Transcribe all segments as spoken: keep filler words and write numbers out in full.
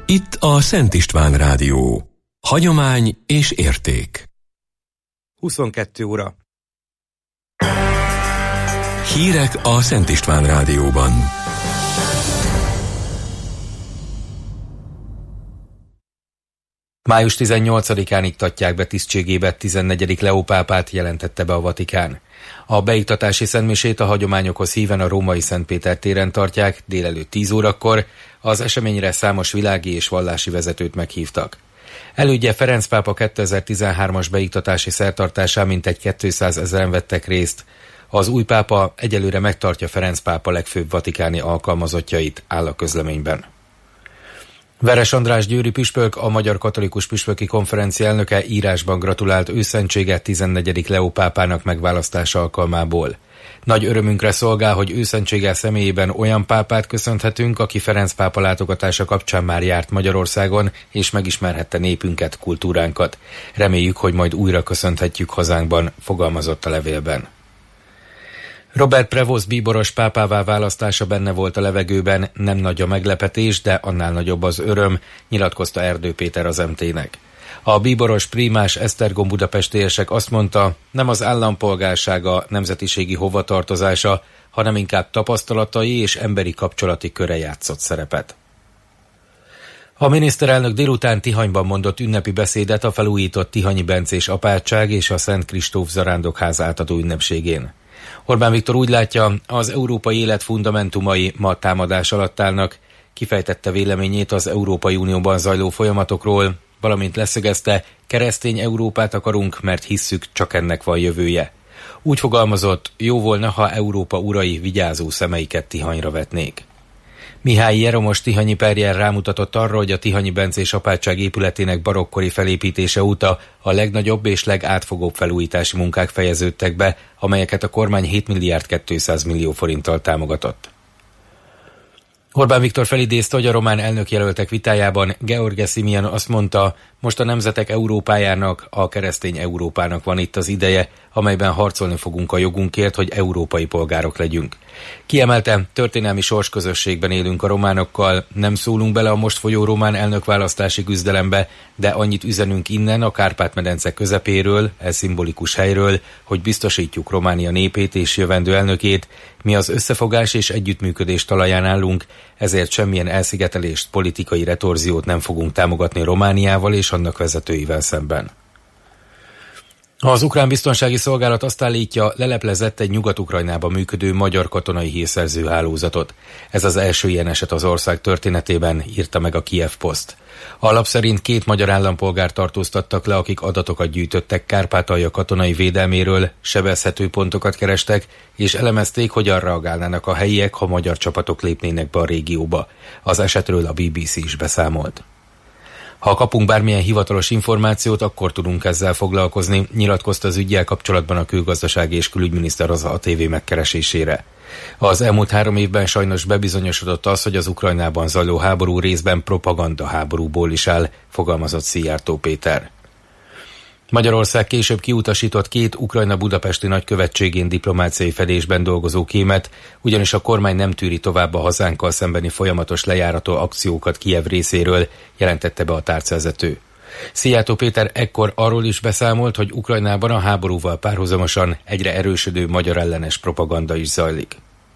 Itt a Szent István Rádió. Hagyomány és érték. huszonkettő óra. Hírek a Szent István Rádióban. május tizennyolcadikán iktatják be tisztségébe tizennegyedik Leó pápát, jelentette be a Vatikán. A beiktatási szentmisét a hagyományokhoz híven a római Szentpéter téren tartják délelőtt tíz órakor, az eseményre számos világi és vallási vezetőt meghívtak. Elődje Ferenc pápa kétezer-tizenhármas beiktatási szertartásán mintegy kétszázezren vettek részt. Az új pápa egyelőre megtartja Ferenc pápa legfőbb vatikáni alkalmazottjait, áll a közleményben. Veres András győri püspök, a Magyar Katolikus Püspöki Konferencia elnöke írásban gratulált őszentsége tizennegyedik Leó pápának megválasztása alkalmából. Nagy örömünkre szolgál, hogy őszentsége személyében olyan pápát köszönhetünk, aki Ferenc pápa látogatása kapcsán már járt Magyarországon, és megismerhette népünket, kultúránkat. Reméljük, hogy majd újra köszönhetjük hazánkban, fogalmazott a levélben. Robert Prevost bíboros pápává választása benne volt a levegőben, nem nagy a meglepetés, de annál nagyobb az öröm, nyilatkozta Erdő Péter az em té-nek. A bíboros prímás Esztergom budapestiesek azt mondta, nem az állampolgársága, nemzetiségi hovatartozása, hanem inkább tapasztalatai és emberi kapcsolati köre játszott szerepet. A miniszterelnök délután Tihanyban mondott ünnepi beszédet a felújított Tihanyi Bencés apátság és a Szent Kristóf Zarándokház átadó ünnepségén. Orbán Viktor úgy látja, az európai élet fundamentumai ma támadás alatt állnak, kifejtette véleményét az Európai Unióban zajló folyamatokról, valamint leszögezte, keresztény Európát akarunk, mert hisszük, csak ennek van jövője. Úgy fogalmazott, jó volna, ha Európa urai vigyázó szemeiket Tihanyra vetnék. Mihály Jeromos tihanyi perjel rámutatott arra, hogy a Tihanyi Bencés apátság épületének barokkori felépítése óta a legnagyobb és legátfogóbb felújítási munkák fejeződtek be, amelyeket a kormány hét milliárd kétszáz millió forinttal támogatott. Orbán Viktor felidézte, hogy a román elnökjelöltek vitájában Gheorghe Simion azt mondta, most a nemzetek Európájának, a keresztény Európának van itt az ideje, amelyben harcolni fogunk a jogunkért, hogy európai polgárok legyünk. Kiemelte, történelmi sorsközösségben élünk a románokkal, nem szólunk bele a most folyó román elnökválasztási küzdelembe, de annyit üzenünk innen a Kárpát-medence közepéről, e szimbolikus helyről, hogy biztosítjuk Románia népét és jövendő elnökét, mi az összefogás és együttműködés talaján állunk, ezért semmilyen elszigetelést, politikai retorziót nem fogunk támogatni Romániával és annak vezetőivel szemben. Az ukrán biztonsági szolgálat azt állítja, leleplezett egy Nyugat-Ukrajnában működő magyar katonai hírszerző hálózatot. Ez az első ilyen eset az ország történetében, írta meg a Kiev Post. A lap szerint két magyar állampolgárt tartóztattak le, akik adatokat gyűjtöttek Kárpátalja katonai védelméről, sebezhető pontokat kerestek, és elemezték, hogyan reagálnának a helyiek, ha magyar csapatok lépnének be a régióba. Az esetről a bé bé cé is beszámolt. Ha kapunk bármilyen hivatalos információt, akkor tudunk ezzel foglalkozni, nyilatkozta az üggyel kapcsolatban a külgazdasági és külügyminiszter az á té vé megkeresésére. Az elmúlt három évben sajnos bebizonyosodott az, hogy az Ukrajnában zajló háború részben propaganda háborúból is áll, fogalmazott Szijjártó Péter. Magyarország később kiutasított két Ukrajna budapesti nagykövetségén diplomáciai fedésben dolgozó kémet, ugyanis a kormány nem tűri tovább a hazánkkal szembeni folyamatos lejárató akciókat Kijev részéről, jelentette be a tárcavezető. Szijjártó Péter ekkor arról is beszámolt, hogy Ukrajnában a háborúval párhuzamosan egyre erősödő magyar ellenes propaganda is zajlik.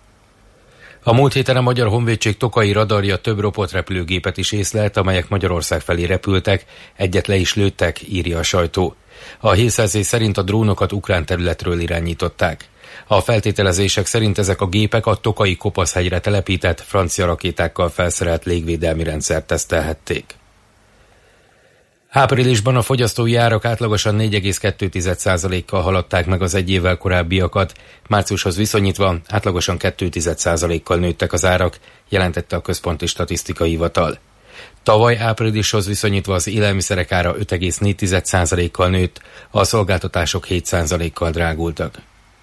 A múlt héten a Magyar Honvédség Tokai radarja több robotrepülőgépet is észlelt, amelyek Magyarország felé repültek, egyet le is lőttek, írja a sajtó. A hírszerzés szerint a drónokat ukrán területről irányították. A feltételezések szerint ezek a gépek a Tokai Kopaszhegyre telepített, francia rakétákkal felszerelt légvédelmi rendszert tesztelhették. Áprilisban a fogyasztói árak átlagosan négy egész kettő százalékkal haladták meg az egy évvel korábbiakat, márciushoz viszonyítva átlagosan két százalékkal nőttek az árak, jelentette a Központi Statisztikai Hivatal. Tavaly áprilishoz viszonyítva az élelmiszerek ára öt egész négy százalékkal nőtt, a szolgáltatások hét százalékkal drágultak.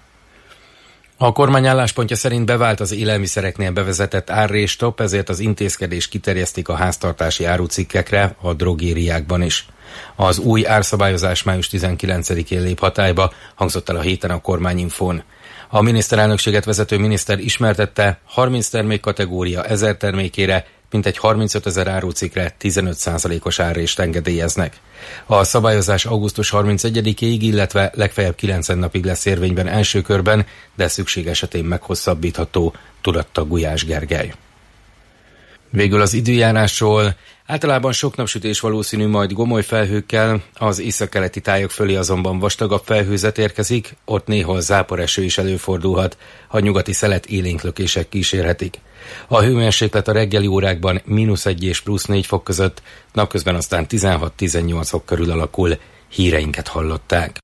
A kormány álláspontja szerint bevált az élelmiszereknél bevezetett árrésstopp, ezért az intézkedés kiterjesztik a háztartási árucikkekre, a drogériákban is. Az új árszabályozás május tizenkilencedikén lép hatályba, hangzott el a héten a kormányinfón. A miniszterelnökséget vezető miniszter ismertette, harminc termékkategória ezer termékére mintegy harmincötezer árucikkre tizenöt százalékos árrést engedélyeznek. A szabályozás augusztus harmincegyedikéig, illetve legfeljebb kilencven napig lesz érvényben első körben, de szükség esetén meghosszabbítható, tudatta Gulyás Gergely. Végül az időjárásról. Általában sok napsütés valószínű, majd gomoly felhőkkel, az északkeleti tájak fölé azonban vastagabb felhőzet érkezik, ott néhol záporeső is előfordulhat, a nyugati szelet élénklökések kísérhetik. A hőmérséklet a reggeli órákban mínusz egy és plusz négy fok között, napközben aztán tizenhat-tizennyolc fok körül alakul. Híreinket hallották.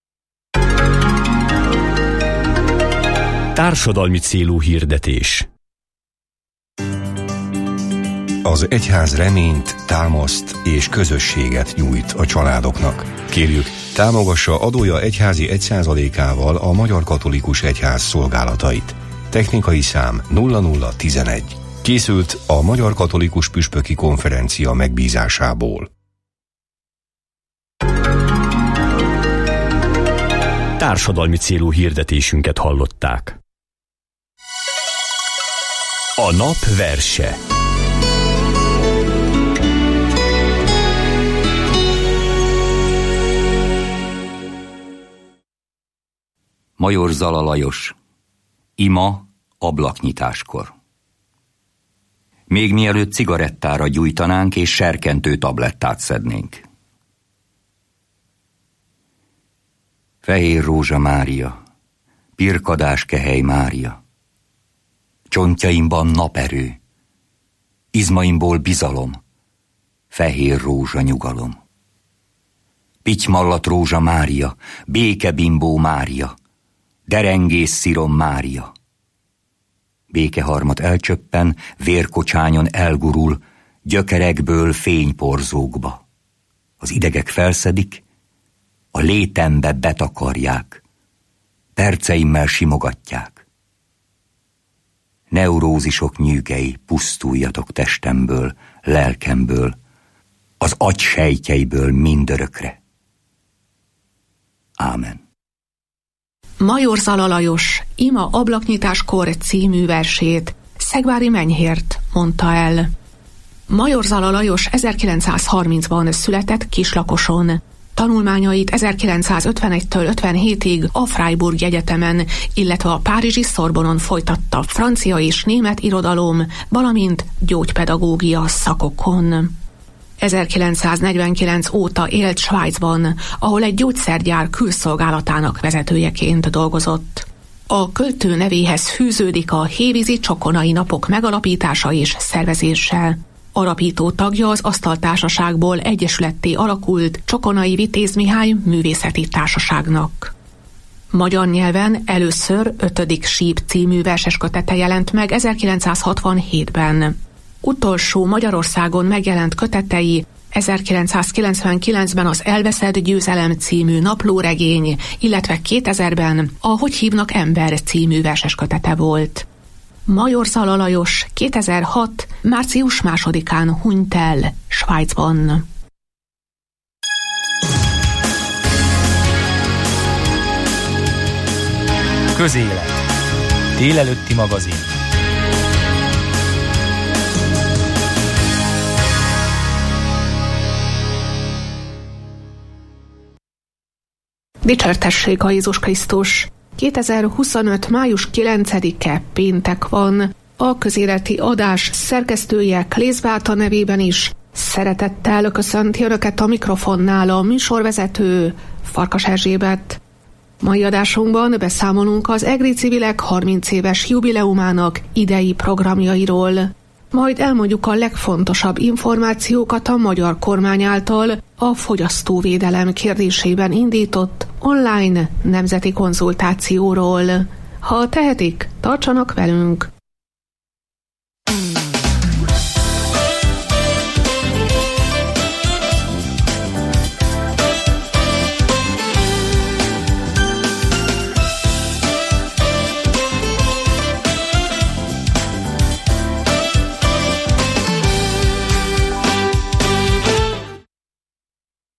Társadalmi célú hirdetés. Az egyház reményt, támaszt és közösséget nyújt a családoknak. Kérjük, támogassa adója egyházi egy százalékával a Magyar Katolikus Egyház szolgálatait. Technikai szám nulla nulla tizenegy. Készült a Magyar Katolikus Püspöki Konferencia megbízásából. Társadalmi célú hirdetésünket hallották. A nap verse. Major Zala Lajos. Ima ablaknyitáskor. Még mielőtt cigarettára gyújtanánk és serkentő tablettát szednénk. Fehér Rózsa Mária, pirkadás Kehely Mária. Csontjaimban naperő, izmaimból bizalom, fehér rózsa nyugalom. Pitymallat Rózsa Mária, békebimbó Mária, derengész szirom Mária. Békeharmat elcsöppen, vérkocsányon elgurul, gyökerekből fényporzókba. Az idegek felszedik, a létembe betakarják, perceimmel simogatják. Neurózisok nyűgei, pusztuljatok testemből, lelkemből, az agysejtjeiből mindörökre. Ámen. Major Zala Lajos Ima ablaknyitáskor című versét Szegvári Menyhért mondta el. Major Zala Lajos ezerkilencszázharmincban született Kislakoson. Tanulmányait ezerkilencszázötvenegytől ötvenhétig a Freiburg Egyetemen, illetve a párizsi Szorbonon folytatta francia és német irodalom, valamint gyógypedagógia szakokon. ezerkilencszáznegyvenkilenc óta élt Svájcban, ahol egy gyógyszergyár külszolgálatának vezetőjeként dolgozott. A költő nevéhez fűződik a hévízi csokonai napok megalapítása és szervezése. Alapító tagja az asztaltársaságból egyesületté alakult Csokonai Vitéz Mihály Művészeti Társaságnak. Magyar nyelven először Ötödik síp című verseskötete jelent meg ezerkilencszázhatvanhétben. Utolsó Magyarországon megjelent kötetei ezerkilencszázkilencvenkilencben az Elveszett győzelem című naplóregény, illetve kétezerben a Hogy hívnak ember című verseskötete volt. Major Zala Lajos kétezer-hat. március másodikán hunyt el Svájcban. Közélet. Délelőtti magazin. Dicsértessék a Jézus Krisztus! kétezer-huszonöt. május kilencedike péntek van. A közéleti adás szerkesztője Klész Beáta nevében is szeretettel köszönti Önöket a mikrofonnál a műsorvezető Farkas Erzsébet. Mai adásunkban beszámolunk az egri civilek harminc éves jubileumának idei programjairól. Majd elmondjuk a legfontosabb információkat a magyar kormány által a fogyasztóvédelem kérdésében indított online nemzeti konzultációról. Ha tehetik, tartsanak velünk!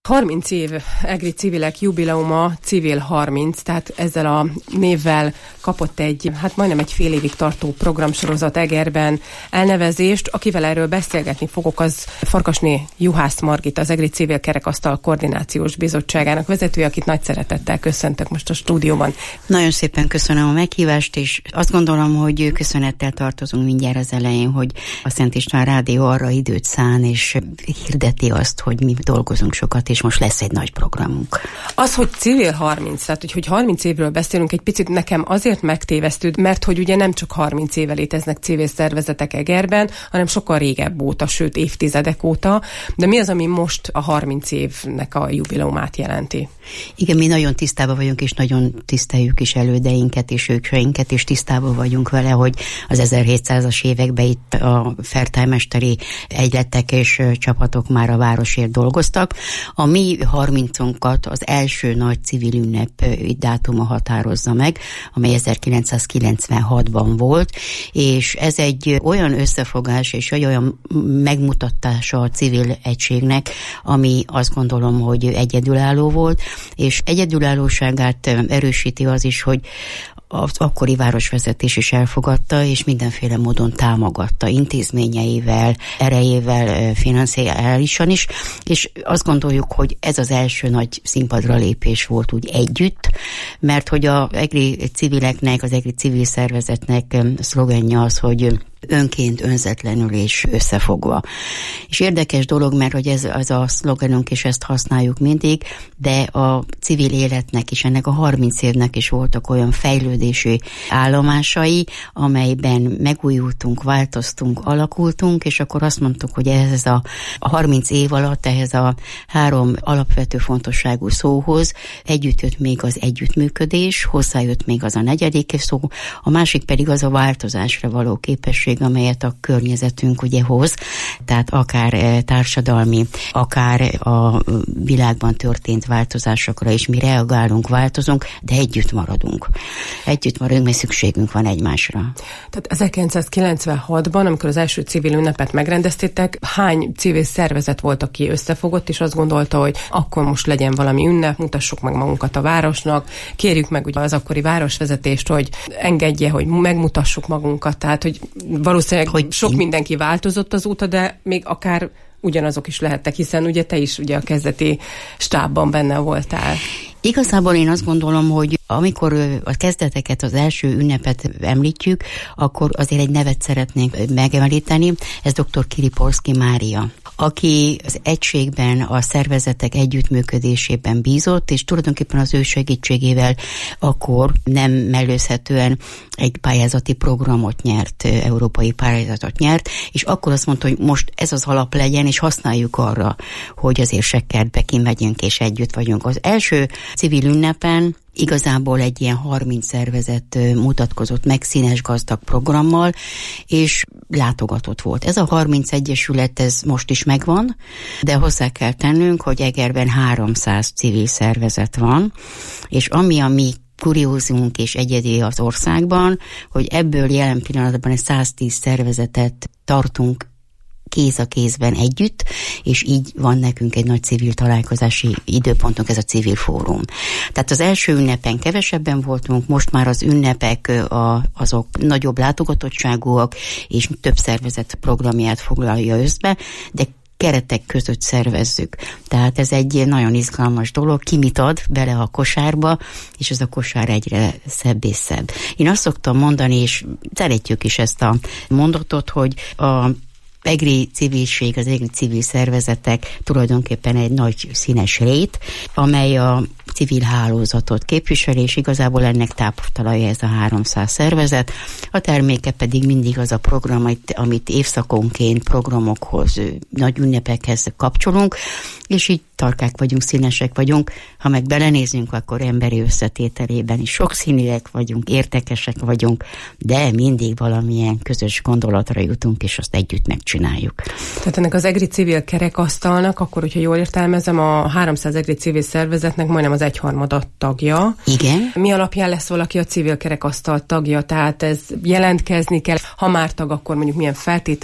harminc év egri civilek jubileuma, Civil harminc, tehát ezzel a névvel kapott egy, hát majdnem egy fél évig tartó programsorozat Egerben elnevezést. Akivel erről beszélgetni fogok, az Farkasné Juhász Margit, az Egri Civil Kerekasztal Koordinációs Bizottságának vezetője, akit nagy szeretettel köszöntök most a stúdióban. Nagyon szépen köszönöm a meghívást, és azt gondolom, hogy köszönettel tartozunk mindjárt az elején, hogy a Szent István Rádió arra időt szán, és hirdeti azt, hogy mi dolgozunk sokat, és most lesz egy nagy programunk. Az, hogy Civil harminc, tehát hogy, hogy harminc évről beszélünk, egy picit nekem azért megtévesztő, mert hogy ugye nem csak harminc éve léteznek civil szervezetek Egerben, hanem sokkal régebb óta, sőt évtizedek óta, de mi az, ami most a harminc évnek a jubileumát jelenti? Igen, mi nagyon tisztában vagyunk, és nagyon tiszteljük is elődeinket és őseinket, és tisztában vagyunk vele, hogy az ezerhétszázas években itt a fertájmesteri egyletek és csapatok már a városért dolgoztak. A mi harmincunkat az első nagy civil ünnep dátuma határozza meg, amely ezerkilencszázkilencvenhatban volt, és ez egy olyan összefogás és olyan megmutatása a civil egységnek, ami azt gondolom, hogy egyedülálló volt, és egyedülállóságát erősíti az is, hogy az akkori városvezetés is elfogadta, és mindenféle módon támogatta intézményeivel, erejével, financiálisan is, és azt gondoljuk, hogy ez az első nagy színpadra lépés volt úgy együtt, mert hogy az egri civileknek, az egri civil szervezetnek szlogenja az, hogy önként, önzetlenül és összefogva. És érdekes dolog, mert hogy ez az a szlogenünk, és ezt használjuk mindig, de a civil életnek is, ennek a harminc évnek is voltak olyan fejlődési állomásai, amelyben megújultunk, változtunk, alakultunk, és akkor azt mondtuk, hogy ez a harminc év alatt ehhez a három alapvető fontosságú szóhoz együtt jött még az együttműködés, hozzájött még az a negyedik szó, a másik pedig az a változásra való képesség, amelyet a környezetünk ugye hoz, tehát akár társadalmi, akár a világban történt változásokra is mi reagálunk, változunk, de együtt maradunk. Együtt maradunk, mert szükségünk van egymásra. Tehát ezerkilencszázkilencvenhatban, amikor az első civil ünnepet megrendeztétek, hány civil szervezet volt, aki összefogott, és azt gondolta, hogy akkor most legyen valami ünnep, mutassuk meg magunkat a városnak, kérjük meg ugye az akkori városvezetést, hogy engedje, hogy megmutassuk magunkat, tehát hogy valószínűleg hogy sok mindenki változott azóta, de még akár ugyanazok is lehettek, hiszen ugye te is ugye a kezdeti stábban benne voltál. Igazából én azt gondolom, hogy amikor a kezdeteket, az első ünnepet említjük, akkor azért egy nevet szeretnénk megemlíteni, ez dr. Kiripolszky Mária, aki az egységben, a szervezetek együttműködésében bízott, és tulajdonképpen az ő segítségével akkor nem mellőzhetően egy pályázati programot nyert, európai pályázatot nyert, és akkor azt mondta, hogy most ez az alap legyen, és használjuk arra, hogy az érsekkertbe kimegyünk, és együtt vagyunk. Az első civil ünnepen igazából egy ilyen harminc szervezet mutatkozott meg színes gazdag programmal, és látogatott volt. Ez a harminc egyesület, ez most is megvan, de hozzá kell tennünk, hogy Egerben háromszáz civil szervezet van, és ami a mi kuriózunk és egyedi az országban, hogy ebből jelen pillanatban egy száztíz szervezetet tartunk kéz a kézben együtt, és így van nekünk egy nagy civil találkozási időpontunk, ez a civil fórum. Tehát az első ünnepen kevesebben voltunk, most már az ünnepek a, azok nagyobb látogatottságúak, és több szervezet programját foglalja összbe, de keretek között szervezzük. Tehát ez egy nagyon izgalmas dolog, ki mit ad bele a kosárba, és ez a kosár egyre szebb és szebb. Én azt szoktam mondani, és szeretjük is ezt a mondatot, hogy a egri civilség, az egri civil szervezetek tulajdonképpen egy nagy színes rét, amely a civil hálózatot képviseli, és igazából ennek táptalaja ez a háromszáz szervezet. A terméke pedig mindig az a program, amit, amit évszakonként programokhoz, nagy ünnepekhez kapcsolunk, és így tarkák vagyunk, színesek vagyunk. Ha meg belenézünk, akkor emberi összetételében is sokszínűek vagyunk, értekesek vagyunk, de mindig valamilyen közös gondolatra jutunk, és azt együtt megcsináljuk. Tehát ennek az egri civil kerekasztalnak, akkor, hogyha jól értelmezem, a háromszáz egri civil szervezetnek majdnem az egyharmada tagja. Igen. Mi alapján lesz valaki a civil kerekasztal tagja? Tehát ez jelentkezni kell, ha már tag, akkor mondjuk milyen feltételek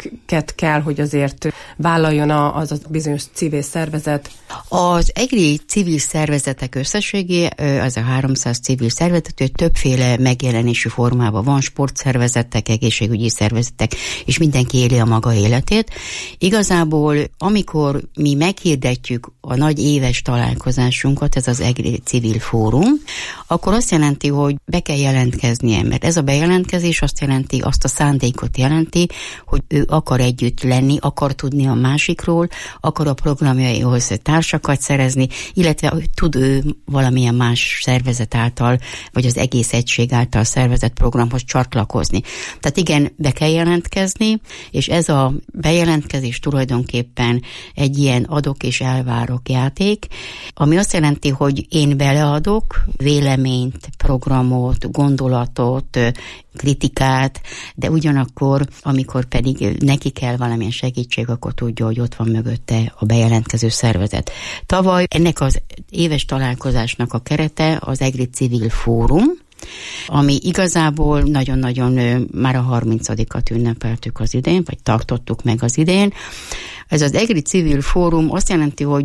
költségeket kell, hogy azért vállaljon az a bizonyos civil szervezet? Az egri civil szervezetek összességé, az a háromszáz civil szervezet, hogy többféle megjelenési formában van, sportszervezetek, egészségügyi szervezetek, és mindenki éli a maga életét. Igazából, amikor mi meghirdetjük a nagy éves találkozásunkat, ez az egri civil fórum, akkor azt jelenti, hogy be kell jelentkeznie, mert ez a bejelentkezés azt jelenti, azt a szándékot jelenti, hogy ő akar együtt lenni, akar tudni a másikról, akar a programjaihoz társakat szerezni, illetve hogy tud ő valamilyen más szervezet által, vagy az egész egység által szervezett programhoz csatlakozni. Tehát igen, be kell jelentkezni, és ez a bejelentkezés tulajdonképpen egy ilyen adok és elvárok játék, ami azt jelenti, hogy én beleadok véleményt, programot, gondolatot, kritikát, de ugyanakkor, amikor pedig neki kell valamilyen segítség, akkor tudja, hogy ott van mögötte a bejelentkező szervezet. Tavaly ennek az éves találkozásnak a kerete az egri civil fórum, ami igazából nagyon-nagyon már a harmincadikat ünnepeltük az idén, vagy tartottuk meg az idén. Ez az egri civil fórum azt jelenti, hogy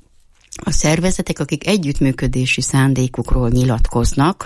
a szervezetek, akik együttműködési szándékukról nyilatkoznak,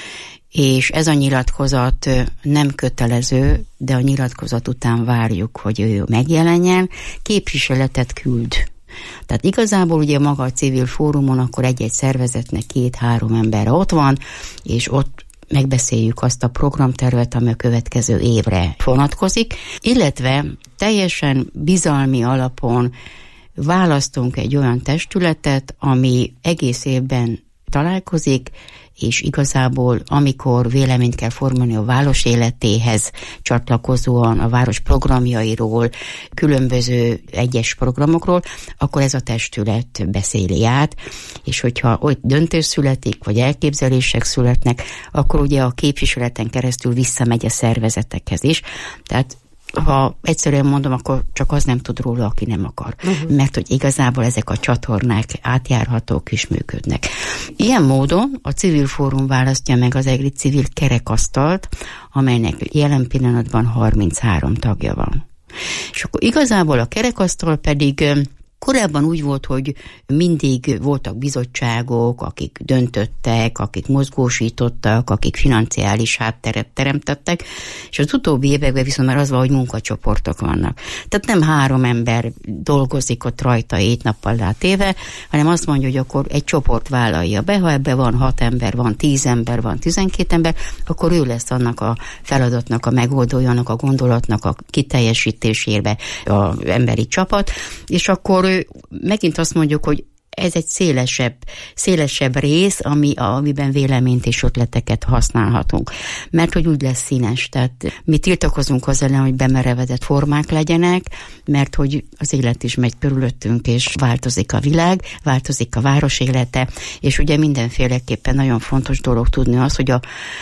és ez a nyilatkozat nem kötelező, de a nyilatkozat után várjuk, hogy ő megjelenjen, képviseletet küld. Tehát igazából ugye maga a civil fórumon akkor egy-egy szervezetnek két-három ember ott van, és ott megbeszéljük azt a programtervet, ami a következő évre vonatkozik, illetve teljesen bizalmi alapon választunk egy olyan testületet, ami egész évben találkozik, és igazából amikor véleményt kell formálni a város életéhez csatlakozóan, a város programjairól, különböző egyes programokról, akkor ez a testület beszéli át, és hogyha ott döntés születik, vagy elképzelések születnek, akkor ugye a képviseleten keresztül visszamegy a szervezetekhez is. Tehát ha egyszerűen mondom, akkor csak az nem tud róla, aki nem akar. Uh-huh. Mert hogy igazából ezek a csatornák átjárhatók és működnek. Ilyen módon a civil fórum választja meg az egri civil kerekasztalt, amelynek jelen pillanatban harminchárom tagja van. És akkor igazából a kerekasztal pedig korábban úgy volt, hogy mindig voltak bizottságok, akik döntöttek, akik mozgósítottak, akik financiális hátteret teremtettek, és az utóbbi években viszont már az van, hogy munkacsoportok vannak. Tehát nem három ember dolgozik ott rajta hét nappal átéve, hanem azt mondja, hogy akkor egy csoport vállalja be, ha ebben van hat ember, van tíz ember, van tizenkét ember, akkor ő lesz annak a feladatnak a megoldója, annak a gondolatnak a kiteljesítésére az emberi csapat, és akkor megint azt mondjuk, hogy ez egy szélesebb, szélesebb rész, ami, amiben véleményt és ötleteket használhatunk. Mert hogy úgy lesz színes. Tehát mi tiltakozunk az ellen, hogy bemerevedett formák legyenek, mert hogy az élet is megy körülöttünk, és változik a világ, változik a város élete, és ugye mindenféleképpen nagyon fontos dolog tudni az, hogy a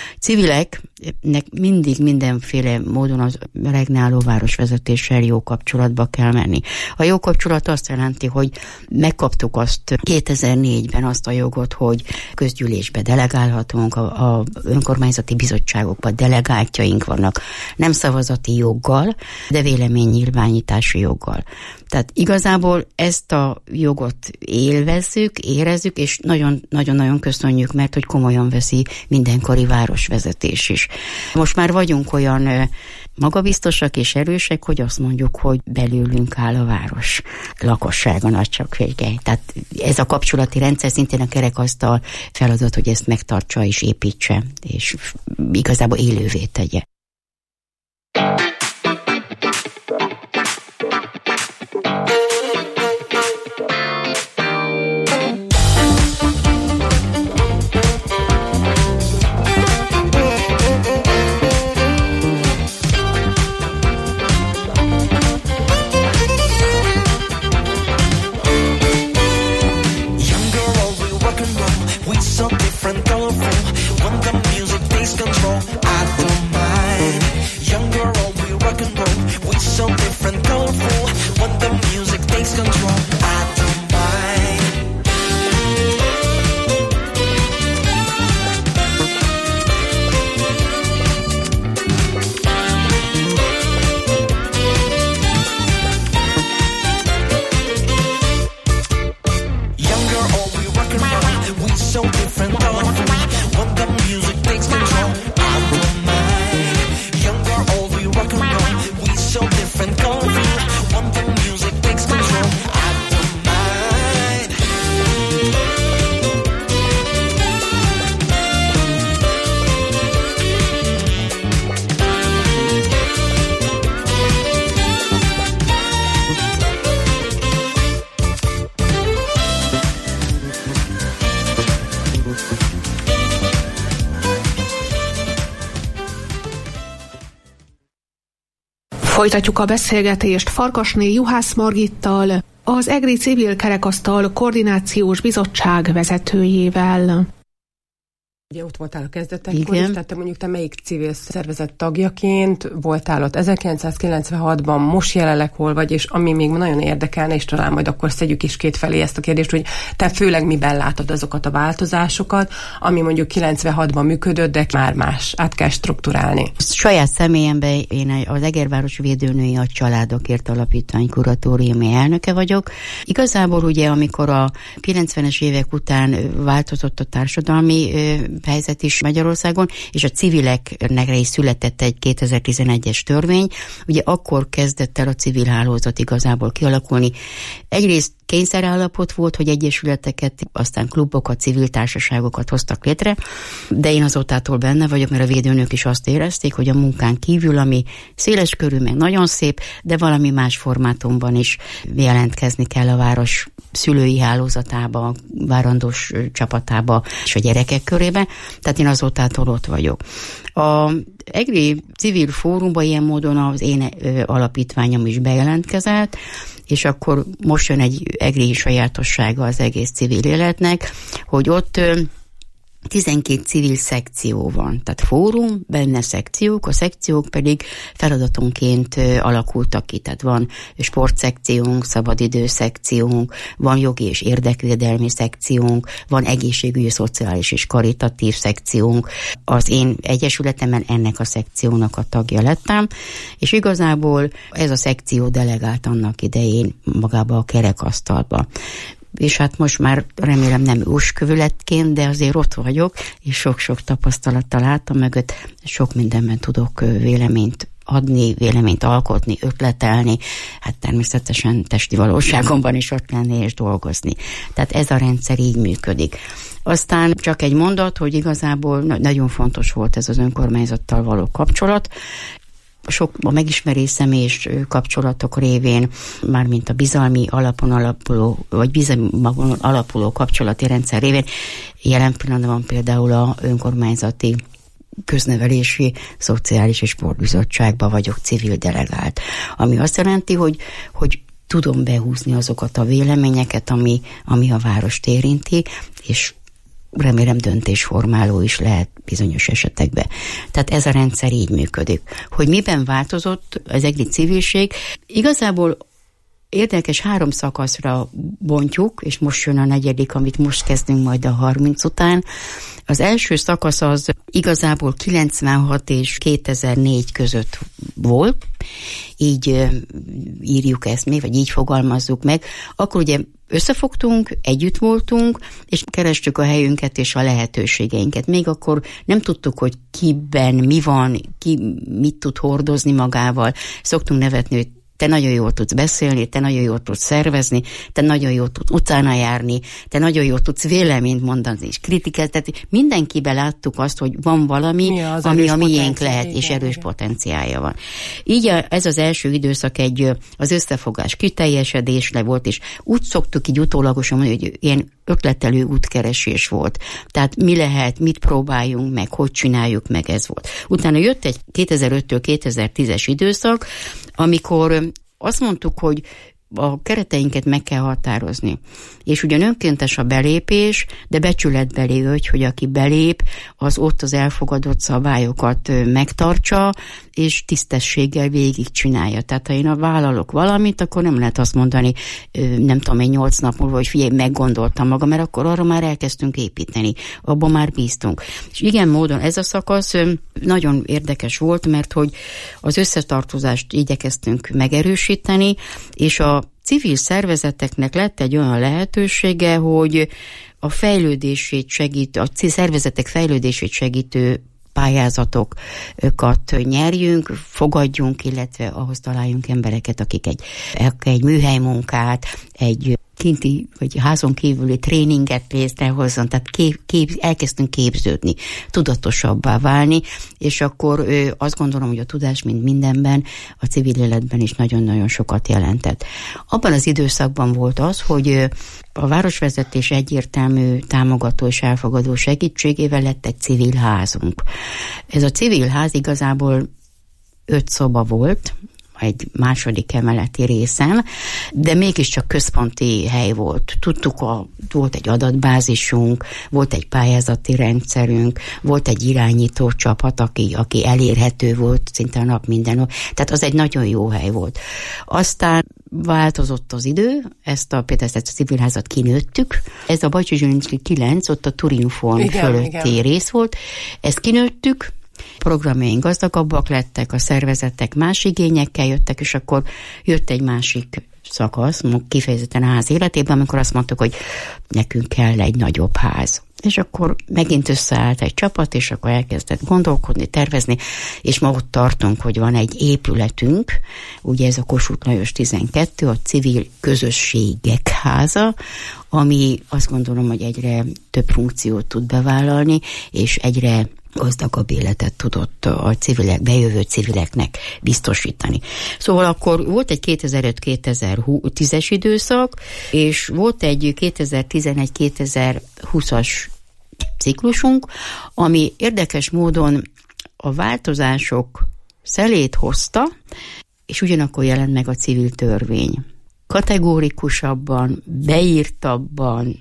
civileknek mindig mindenféle módon az regnáló városvezetéssel jó kapcsolatba kell menni. A jó kapcsolat azt jelenti, hogy megkaptuk azt kétezer-négyben azt a jogot, hogy közgyűlésbe delegálhatunk, a, a önkormányzati bizottságokban delegáltjaink vannak, nem szavazati joggal, de véleménynyilvánítási joggal. Tehát igazából ezt a jogot élvezzük, érezzük, és nagyon-nagyon köszönjük, mert hogy komolyan veszi mindenkori városvezetés is. Most már vagyunk olyan magabiztosak és erősek, hogy azt mondjuk, hogy belőlünk áll a város lakossága nagy csak vége. Tehát ez a kapcsolati rendszer szintén a kerekasztal feladat, hogy ezt megtartsa és építse, és igazából élővé tegye. Different, colorful. When the music takes control, I don't mind. Folytatjuk a beszélgetést Farkasné Juhász Margittal, az EGRI Civil Kerekasztal Koordinációs Bizottság vezetőjével. Ugye ott voltál a kezdetekkor is, tehát te mondjuk te melyik civil szervezet tagjaként voltál ott ezerkilencszázkilencvenhatban, most jelenleg hol vagy, és ami még nagyon érdekelne, és talán majd akkor szedjük is két felé ezt a kérdést, hogy te főleg miben látod azokat a változásokat, ami mondjuk kilencvenhatban működött, de már más, át kell strukturálni. Saját személyemben én az Egerváros Védőnői a Családokért Alapítvány kuratóriumi elnöke vagyok. Igazából ugye, amikor a kilencvenes évek után változott a társadalmi helyzet is Magyarországon, és a civileknek is született egy kétezer-tizenegyes törvény, ugye akkor kezdett el a civil hálózat igazából kialakulni. Egyrészt kényszerállapot volt, hogy egyesületeket, aztán klubokat, civil társaságokat hoztak létre, de én azótától benne vagyok, mert a védőnők is azt érezték, hogy a munkán kívül, ami széles körű, meg nagyon szép, de valami más formátumban is jelentkezni kell a város szülői hálózatába, várandós csapatába és a gyerekek körébe, tehát én azótától ott vagyok. A EGRI Civil Fórumban ilyen módon az én alapítványom is bejelentkezett, és akkor most jön egy EGRI sajátossága az egész civil életnek, hogy ott tizenkét civil szekció van, tehát fórum, benne szekciók, a szekciók pedig feladatonként alakultak ki, tehát van sportszekciónk, szabadidő szekciónk, van jogi és érdekvédelmi szekciónk, van egészségügyi, szociális és karitatív szekciónk. Az én egyesületemben ennek a szekciónak a tagja lettem, és igazából ez a szekció delegált annak idején magába a kerekasztalba. És hát most már remélem nem őskövületként, de azért ott vagyok, és sok-sok tapasztalattal álltam mögött, sok mindenben tudok véleményt adni, véleményt alkotni, ötletelni, hát természetesen testi valóságomban is ott lenni és dolgozni. Tehát ez a rendszer így működik. Aztán csak egy mondat, hogy igazából nagyon fontos volt ez az önkormányzattal való kapcsolat, sok a megismerés személyes kapcsolatok révén, mármint a bizalmi alapon alapuló, vagy bizalmon alapuló kapcsolati rendszer révén, jelen pillanatban például a önkormányzati köznevelési, szociális és sportbizottságban vagyok civil delegált. Ami azt jelenti, hogy, hogy tudom behúzni azokat a véleményeket, ami, ami a várost érinti, és remélem döntésformáló is lehet bizonyos esetekben. Tehát ez a rendszer így működik. Hogy miben változott az EGRI civilség? Igazából érdekes, három szakaszra bontjuk, és most jön a negyedik, amit most kezdünk majd a harminc után. Az első szakasz az igazából kilencvenhat és kétezer-négy között volt, így írjuk ezt mi, vagy így fogalmazzuk meg. Akkor ugye összefogtunk, együtt voltunk, és kerestük a helyünket és a lehetőségeinket. Még akkor nem tudtuk, hogy kiben mi van, ki mit tud hordozni magával. Szoktunk nevetni, hogy te nagyon jól tudsz beszélni, te nagyon jól tudsz szervezni, te nagyon jól tudsz utána járni, te nagyon jól tudsz véleményt mondani és kritikát. Tehát mindenkiben láttuk azt, hogy van valami, az ami a miénk lehet, igen, és erős igen. potenciálja van. Így a, ez az első időszak egy az összefogás kiteljesedésre volt, és úgy szoktuk így utólagosan mondani, hogy ilyen ötletelő útkeresés volt. Tehát mi lehet, mit próbáljunk meg, hogy csináljuk meg, ez volt. Utána jött egy kétezer-öttől kétezer-tízes időszak, amikor azt mondtuk, hogy a kereteinket meg kell határozni. És ugyan önkéntes a belépés, de becsületbeli ögy, hogy aki belép, az ott az elfogadott szabályokat megtartsa, és tisztességgel végigcsinálja. Tehát ha én vállalok valamit, akkor nem lehet azt mondani, nem tudom, én nyolc nap múlva, hogy figyelj, meggondoltam magam, mert akkor arra már elkezdtünk építeni. Abban már bíztunk. És igen módon ez a szakasz nagyon érdekes volt, mert hogy az összetartozást igyekeztünk megerősíteni, és a civil szervezeteknek lett egy olyan lehetősége, hogy a fejlődését segít, a szervezetek fejlődését segítő pályázatokat nyerjünk, fogadjunk, illetve ahhoz találjunk embereket, akik egy, egy műhelymunkát, egy kinti, vagy házon kívüli tréninget létrehozzon, tehát kép, kép, elkezdtünk képződni, tudatosabbá válni, és akkor ő, azt gondolom, hogy a tudás, mint mindenben, a civil életben is nagyon-nagyon sokat jelentett. Abban az időszakban volt az, hogy a városvezetés egyértelmű támogató és elfogadó segítségével lett egy civil házunk. Ez a civil ház igazából öt szoba volt, egy második emeleti részen, de mégiscsak központi hely volt. Tudtuk, a, volt egy adatbázisunk, volt egy pályázati rendszerünk, volt egy irányító csapat, aki, aki elérhető volt szinte a nap minden nap. Tehát az egy nagyon jó hely volt. Aztán változott az idő, ezt a, például ezt a civilházat kinőttük. Ez a Bajcsy Zsilinszky kilenc, ott a Turinform fölötti igen. rész volt. Ezt kinőttük, programjaink gazdagabbak lettek, a szervezetek más igényekkel jöttek, és akkor jött egy másik szakasz, kifejezetten a ház életében, amikor azt mondtuk, hogy nekünk kell egy nagyobb ház. És akkor megint összeállt egy csapat, és akkor elkezdett gondolkodni, tervezni, és ma ott tartunk, hogy van egy épületünk, ugye ez a Kossuth Lajos tizenkettő, a civil közösségek háza, ami azt gondolom, hogy egyre több funkciót tud bevállalni, és egyre gazdagabb életet tudott a civilek, bejövő civileknek biztosítani. Szóval akkor volt egy kétezer-öt kétezer-tízes időszak, és volt egy kétezer-tizenegy kétezer-húszas ciklusunk, ami érdekes módon a változások szelét hozta, és ugyanakkor jelent meg a civil törvény. Kategórikusabban, beírtabban,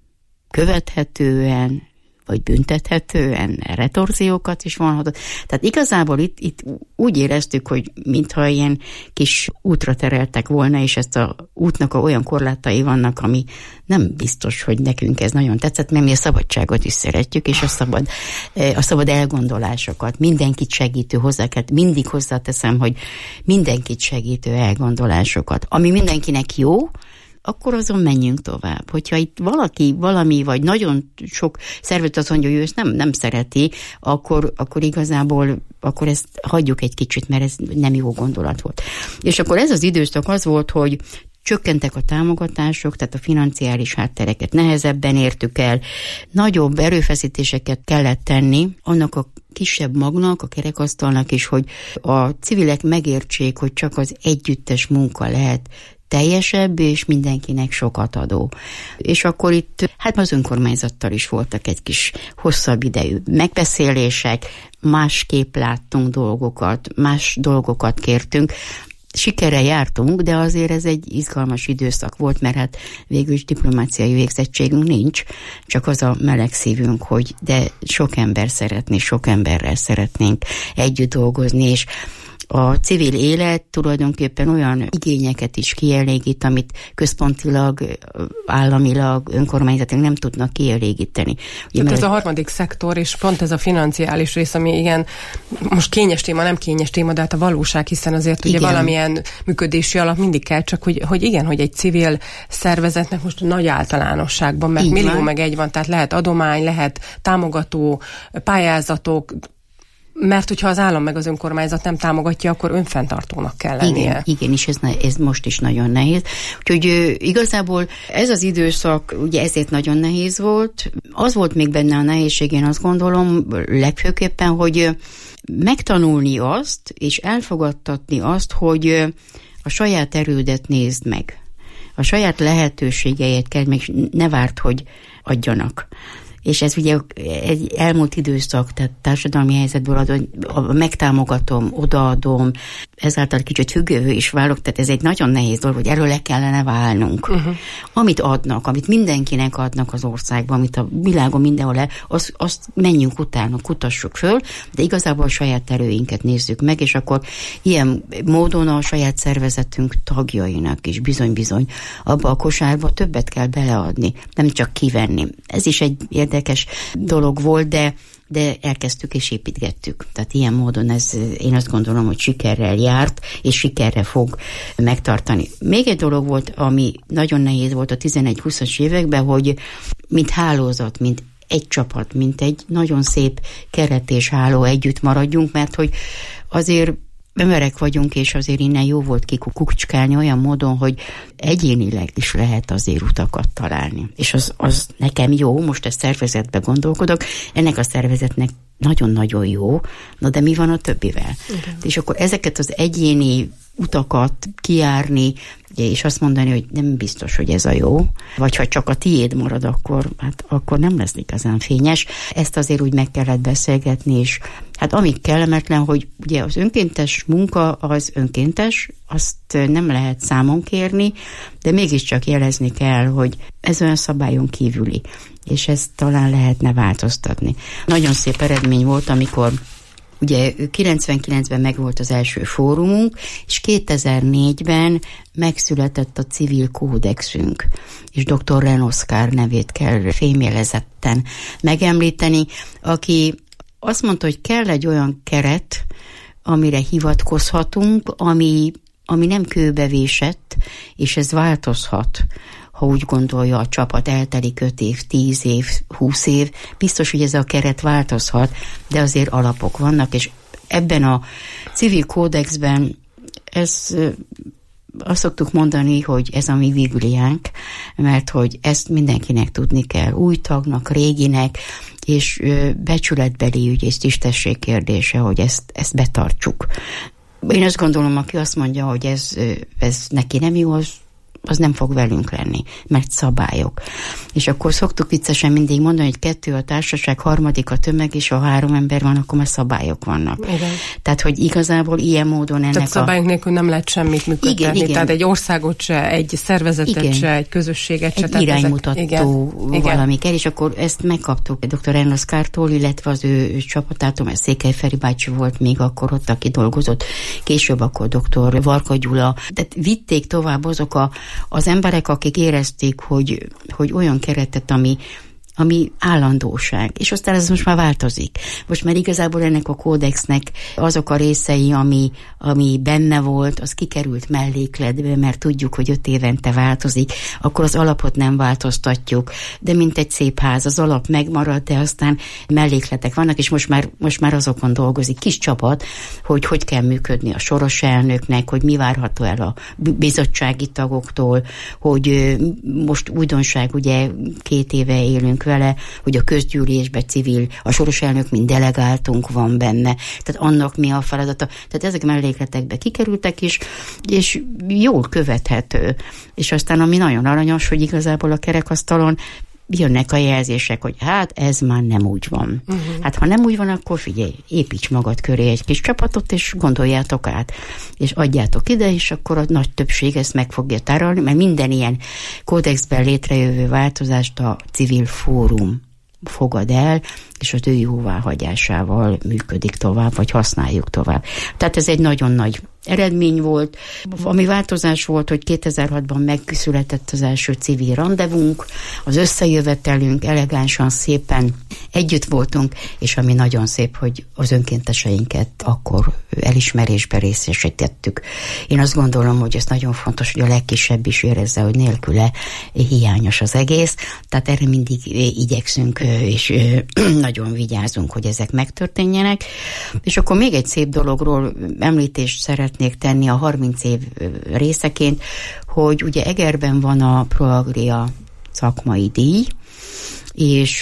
követhetően, vagy büntethetően, retorziókat is vonhatott. Tehát igazából itt, itt úgy éreztük, hogy mintha ilyen kis útra tereltek volna, és ezt a útnak a olyan korlátai vannak, ami nem biztos, hogy nekünk ez nagyon tetszett, mert mi a szabadságot is szeretjük, és a szabad, a szabad elgondolásokat, mindenkit segítő hozzá kell, mindig hozzáteszem, hogy mindenkit segítő elgondolásokat, ami mindenkinek jó, akkor azon menjünk tovább. Hogyha itt valaki, valami, vagy nagyon sok szervezet azt mondja, hogy ő ezt nem, nem szereti, akkor, akkor igazából akkor ezt hagyjuk egy kicsit, mert ez nem jó gondolat volt. És akkor ez az időszak az volt, hogy csökkentek a támogatások, tehát a financiális háttereket nehezebben értük el, nagyobb erőfeszítéseket kellett tenni annak a kisebb magnak, a kerekasztalnak is, hogy a civilek megértsék, hogy csak az együttes munka lehet teljesebb, és mindenkinek sokat adó. És akkor itt, hát az önkormányzattal is voltak egy kis hosszabb idejű megbeszélések, másképp láttunk dolgokat, más dolgokat kértünk. Sikerrel jártunk, de azért ez egy izgalmas időszak volt, mert hát végül is diplomáciai végzettségünk nincs, csak az a meleg szívünk, hogy de sok ember szeretné, sok emberrel szeretnénk együtt dolgozni, és a civil élet tulajdonképpen olyan igényeket is kielégít, amit központilag, államilag, önkormányzatilag nem tudnak kielégíteni. Ugye, mert ez a harmadik szektor, és pont ez a financiális rész, ami igen, most kényes téma, nem kényes téma, de hát a valóság, hiszen azért igen. Ugye valamilyen működési alap mindig kell, csak hogy, hogy igen, hogy egy civil szervezetnek most nagy általánosságban, mert így millió van. Meg egy van, tehát lehet adomány, lehet támogató pályázatok, mert hogyha az állam meg az önkormányzat nem támogatja, akkor önfenntartónak kell lennie. Igen, igen, és ez, ez most is nagyon nehéz. Úgyhogy igazából ez az időszak, ugye ezért nagyon nehéz volt. Az volt még benne a nehézség, én azt gondolom, legfőképpen, hogy megtanulni azt, és elfogadtatni azt, hogy a saját erődet nézd meg. A saját lehetőségeiket kell, még ne várt, hogy adjanak. És ez ugye egy elmúlt időszak, tehát társadalmi helyzetből adom, megtámogatom, odaadom, ezáltal kicsit függővé is válok, tehát ez egy nagyon nehéz dolog, hogy erről le kellene válnunk. Uh-huh. Amit adnak, amit mindenkinek adnak az országban, amit a világon mindenhol le, azt, azt menjünk utána, kutassuk föl, de igazából a saját erőinket nézzük meg, és akkor ilyen módon a saját szervezetünk tagjainak is bizony-bizony abba a kosárba többet kell beleadni, nem csak kivenni. Ez is egy érdekes dolog volt, de, de elkezdtük és építgettük. Tehát ilyen módon ez, én azt gondolom, hogy sikerrel járt, és sikerre fog megtartani. Még egy dolog volt, ami nagyon nehéz volt a tizenegy-húszas években, hogy mint hálózat, mint egy csapat, mint egy nagyon szép keret és háló együtt maradjunk, mert hogy azért emberek vagyunk, és azért innen jó volt kikukucskálni olyan módon, hogy egyénileg is lehet azért utakat találni. És az, az nekem jó, most a szervezetbe gondolkodok, ennek a szervezetnek nagyon-nagyon jó, na de mi van a többivel? Igen. És akkor ezeket az egyéni utakat kijárni, és azt mondani, hogy nem biztos, hogy ez a jó, vagy ha csak a tiéd marad, akkor, hát, akkor nem lesz igazán fényes. Ezt azért úgy meg kellett beszélgetni, és hát amíg kellemetlen, hogy ugye az önkéntes munka az önkéntes, azt nem lehet számon kérni, de mégiscsak jelezni kell, hogy ez olyan szabályon kívüli, és ezt talán lehetne változtatni. Nagyon szép eredmény volt, amikor ugye kilencvenkilencben megvolt az első fórumunk, és kétezer-négyben megszületett a civil kódexünk, és doktor Renoszkár nevét kell fémjelezetten megemlíteni, aki azt mondta, hogy kell egy olyan keret, amire hivatkozhatunk, ami, ami nem kőbevésett, és ez változhat, ha úgy gondolja a csapat, eltelik öt év, tíz év, húsz év, biztos, hogy ez a keret változhat, de azért alapok vannak, és ebben a civil kódexben ez, azt szoktuk mondani, hogy ez a mi bibliánk, mert hogy ezt mindenkinek tudni kell, új tagnak, réginek, és becsületbeli ügy és tisztesség kérdése, hogy ezt, ezt betartsuk. Én azt gondolom, aki azt mondja, hogy ez, ez neki nem jó, az az nem fog velünk lenni, mert szabályok. És akkor szoktuk viccesen mindig mondani, hogy kettő a társaság, harmadik a tömeg, és ha három ember van, akkor már szabályok vannak. Igen. Tehát, hogy igazából ilyen módon ennek Tehát szabályok a... nélkül nem lehet semmit működtetni. Igen, igen. Tehát egy országot se, egy szervezetet igen. se, egy közösséget se. Egy iránymutató valami kell, és akkor ezt megkaptuk doktor Renoszkártól, illetve az ő, ő csapatától, mert Székely Feri bácsi volt még akkor ott, aki dolgozott, később akkor doktor Varka Gyula. Tehát vitték tovább azok a az emberek, akik érezték, hogy, hogy olyan keretet, ami, ami állandóság. És aztán ez most már változik. Most már igazából ennek a kódexnek azok a részei, ami, ami benne volt, az kikerült mellékletbe, mert tudjuk, hogy öt évente változik, akkor az alapot nem változtatjuk, de mint egy szép ház, az alap megmarad, de aztán mellékletek vannak, és most már, most már azokon dolgozik kis csapat, hogy hogy kell működni a soros elnöknek, hogy mi várható el a bizottsági tagoktól, hogy most újdonság, ugye két éve élünk vele, hogy a közgyűlésbe civil, a soros elnök mind delegáltunk van benne, tehát annak mi a feladata. Tehát ezek mellékletekbe kikerültek is, és jól követhető. És aztán ami nagyon aranyos, hogy igazából a kerekasztalon jönnek a jelzések, hogy hát ez már nem úgy van. Uh-huh. Hát ha nem úgy van, akkor figyelj, építs magad köré egy kis csapatot, és gondoljátok át, és adjátok ide, és akkor a nagy többség ezt meg fogja tárolni, mert minden ilyen kódexben létrejövő változást a civil fórum fogad el, és az ő jóváhagyásával működik tovább, vagy használjuk tovább. Tehát ez egy nagyon nagy eredmény volt. Ami változás volt, hogy kétezer-hatban megszületett az első civil randevunk, az összejövetelünk, elegánsan, szépen együtt voltunk, és ami nagyon szép, hogy az önkénteseinket akkor elismerésbe részesítettük. Én azt gondolom, hogy ez nagyon fontos, hogy a legkisebb is érezze, hogy nélküle hiányos az egész, tehát erre mindig igyekszünk, és nagyon vigyázunk, hogy ezek megtörténjenek. És akkor még egy szép dologról említést szeretnék tenni a harminc év részeként, hogy ugye Egerben van a Proagria szakmai díj, és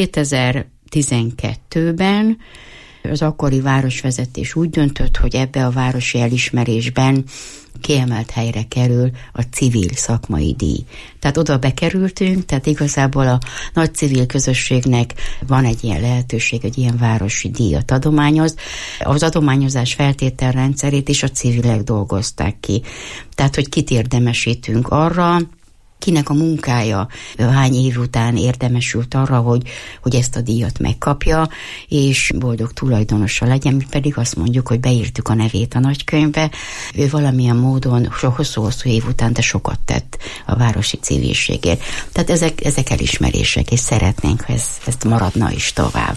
kétezer-tizenkettőben az akkori városvezetés úgy döntött, hogy ebbe a városi elismerésben kiemelt helyre kerül a civil szakmai díj. Tehát oda bekerültünk, tehát igazából a nagy civil közösségnek van egy ilyen lehetőség, egy ilyen városi díjat adományoz. Az adományozás feltételrendszerét is a civilek dolgozták ki. Tehát, hogy kit érdemesítünk arra, kinek a munkája hány év után érdemesült arra, hogy, hogy ezt a díjat megkapja, és boldog tulajdonosa legyen, mi pedig azt mondjuk, hogy beírtuk a nevét a nagykönyvbe. Ő valamilyen módon hosszú-hosszú év után, de sokat tett a városi civilségért. Tehát ezek, ezek elismerések, és szeretnénk, ha ez, ezt maradna is tovább.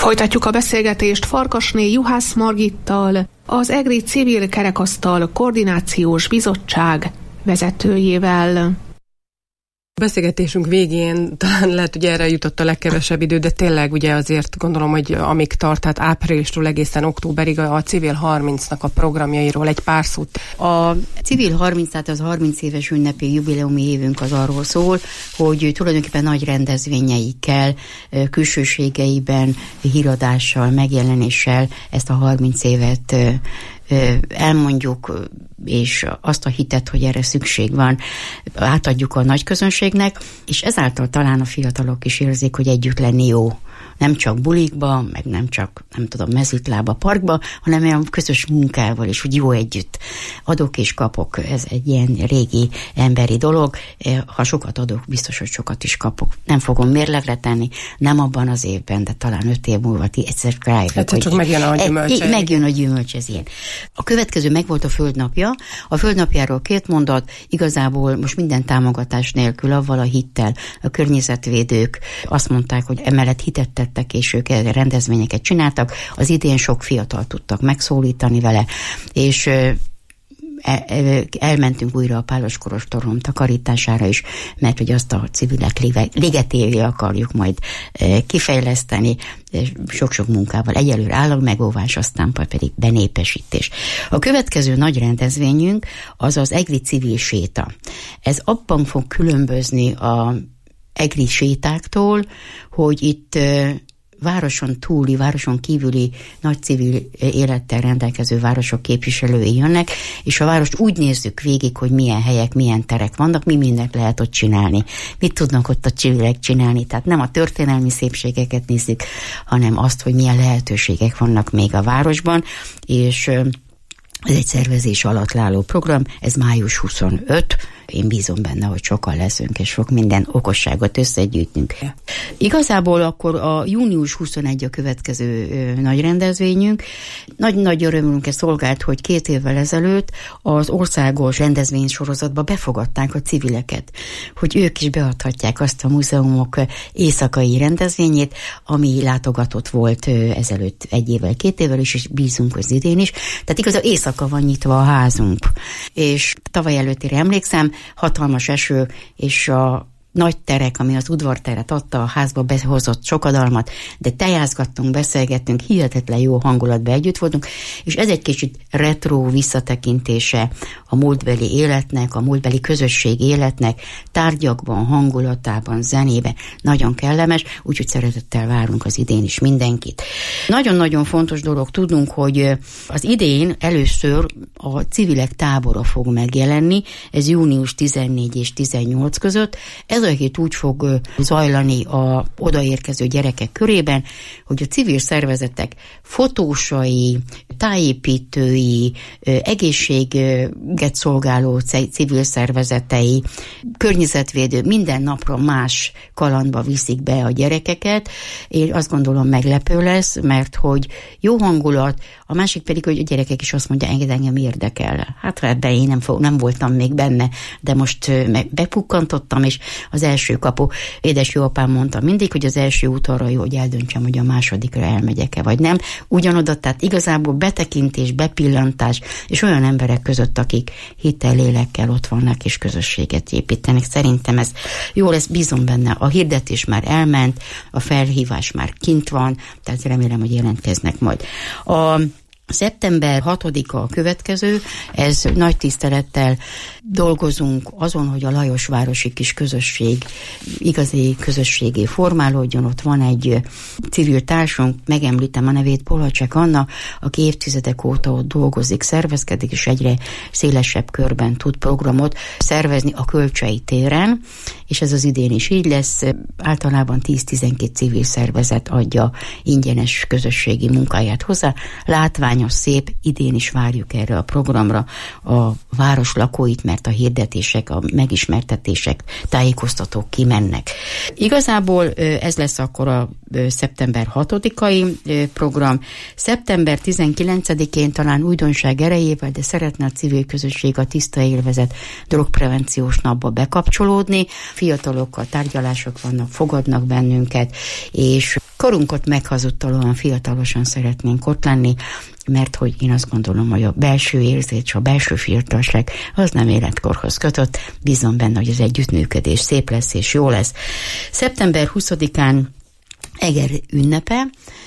Folytatjuk a beszélgetést Farkasné Juhász Margittal, az EGRI Civil Kerekasztal Koordinációs Bizottság vezetőjével. A beszélgetésünk végén talán lehet, hogy erre jutott a legkevesebb idő, de tényleg ugye azért gondolom, hogy amíg tart, tehát áprilistól egészen októberig a Civil harmincnak a programjairól egy pár szót. A Civil harminc, tehát az harminc éves ünnepi jubileumi évünk az arról szól, hogy tulajdonképpen nagy rendezvényeikkel, külsőségeiben, híradással, megjelenéssel ezt a harminc évet elmondjuk, és azt a hitet, hogy erre szükség van, átadjuk a nagy közönségnek, és ezáltal talán a fiatalok is érzik, hogy együtt lenni jó. Nem csak bulikba, meg nem csak, nem tudom, mezitlába, parkba, hanem olyan közös munkával is, hogy jó együtt. Adok és kapok, ez egy ilyen régi emberi dolog. Ha sokat adok, biztos, hogy sokat is kapok. Nem fogom mérlegre tenni, nem abban az évben, de talán öt év múlva ti egyszer rájövök, egyszer csak megjön a gyümölcs. Megjön a gyümölcs, ez ilyen. A következő meg volt a Földnapja. A Földnapjáról két mondat, igazából most minden támogatás nélkül, avval a hittel, a környezetvédők azt mondták, hogy emellett hitet tettek, és ők rendezvényeket csináltak. Az idén sok fiatal tudtak megszólítani vele, és elmentünk újra a Pálos Kolostorlom takarítására is, mert hogy azt a civilek ligetévé akarjuk majd kifejleszteni, sok-sok munkával. Egyelőre állagmegóvás, aztán pedig benépesítés. A következő nagy rendezvényünk az az EGRI Civil Séta. Ez abban fog különbözni a EGRI sétáktól, hogy itt városon túli, városon kívüli nagy civil élettel rendelkező városok képviselői jönnek, és a várost úgy nézzük végig, hogy milyen helyek, milyen terek vannak, mi mindent lehet ott csinálni. Mit tudnak ott a civilek csinálni? Tehát nem a történelmi szépségeket nézzük, hanem azt, hogy milyen lehetőségek vannak még a városban, és ez egy szervezés alatt álló program, ez május huszonötödike, én bízom benne, hogy sokan leszünk, és sok minden okosságot összegyűjtünk. Igazából akkor a június huszonegyedike a következő ö, nagy rendezvényünk. Nagy-nagy örömünkre szolgált, hogy két évvel ezelőtt az országos rendezvénysorozatba befogadták a civileket, hogy ők is beadhatják azt a múzeumok éjszakai rendezvényét, ami látogatott volt ö, ezelőtt egy évvel, két évvel is, és bízunk az idén is. Tehát igazából éjszaka van nyitva a házunk. És tavaly előttére emlékszem, hatalmas eső, és a nagy terek, ami az udvarteret adta, a házba behozott sokadalmat, de tejázgattunk, beszélgettünk, hihetetlen jó hangulatban együtt voltunk, és ez egy kicsit retro visszatekintése a múltbeli életnek, a múltbeli közösség életnek, tárgyakban, hangulatában, zenében, nagyon kellemes, úgyhogy szeretettel várunk az idén is mindenkit. Nagyon-nagyon fontos dolog tudnunk, hogy az idén először a civilek tábora fog megjelenni, ez június tizennégy és tizennyolc között, ez a hét úgy fog zajlani a odaérkező gyerekek körében, hogy a civil szervezetek fotósai, tájépítői, egészséget szolgáló civil szervezetei, környezetvédő minden napra más kalandba viszik be a gyerekeket. Én azt gondolom meglepő lesz, mert hogy jó hangulat, a másik pedig, hogy a gyerekek is azt mondja, enged engem érdekel. Hát ebben én nem, fog, nem voltam még benne, de most bepukkantottam, és az első kapu. Édes jó apám mondta mindig, hogy az első út arra jó, hogy eldöntsem, hogy a másodikra elmegyek-e, vagy nem. Ugyanoda, tehát igazából betekintés, bepillantás, és olyan emberek között, akik hittel, lélekkel ott vannak, és közösséget építenek. Szerintem ez jó lesz, bízom benne. A hirdetés már elment, a felhívás már kint van, tehát remélem, hogy jelentkeznek majd. A szeptember hatodika a következő, ez nagy tisztelettel dolgozunk azon, hogy a Lajosvárosi kis közösség igazi közösségé formálódjon. Ott van egy civil társunk, megemlítem a nevét, Polacsek Anna, aki évtizedek óta ott dolgozik, szervezkedik, és egyre szélesebb körben tud programot szervezni a Kölcsei téren, és ez az idén is így lesz. Általában tíz-tizenkét civil szervezet adja ingyenes közösségi munkáját hozzá. Látványos, szép, idén is várjuk erre a programra a város lakóit, mert a hirdetések, a megismertetések, tájékoztatók kimennek. Igazából ez lesz akkor a szeptember hatodikai program. Szeptember tizenkilencedikén talán újdonság erejével, de szeretne a civil közösség a Tiszta Élvezet drogprevenciós napba bekapcsolódni. Fiatalokkal tárgyalások vannak, fogadnak bennünket, és korunkat meghazudtolóan fiatalosan szeretnénk ott lenni, mert hogy én azt gondolom, hogy a belső érzés, a belső fiatalság az nem életkorhoz kötött, bízom benne, hogy az együttműködés szép lesz és jó lesz. szeptember huszadikán Eger ünnepe,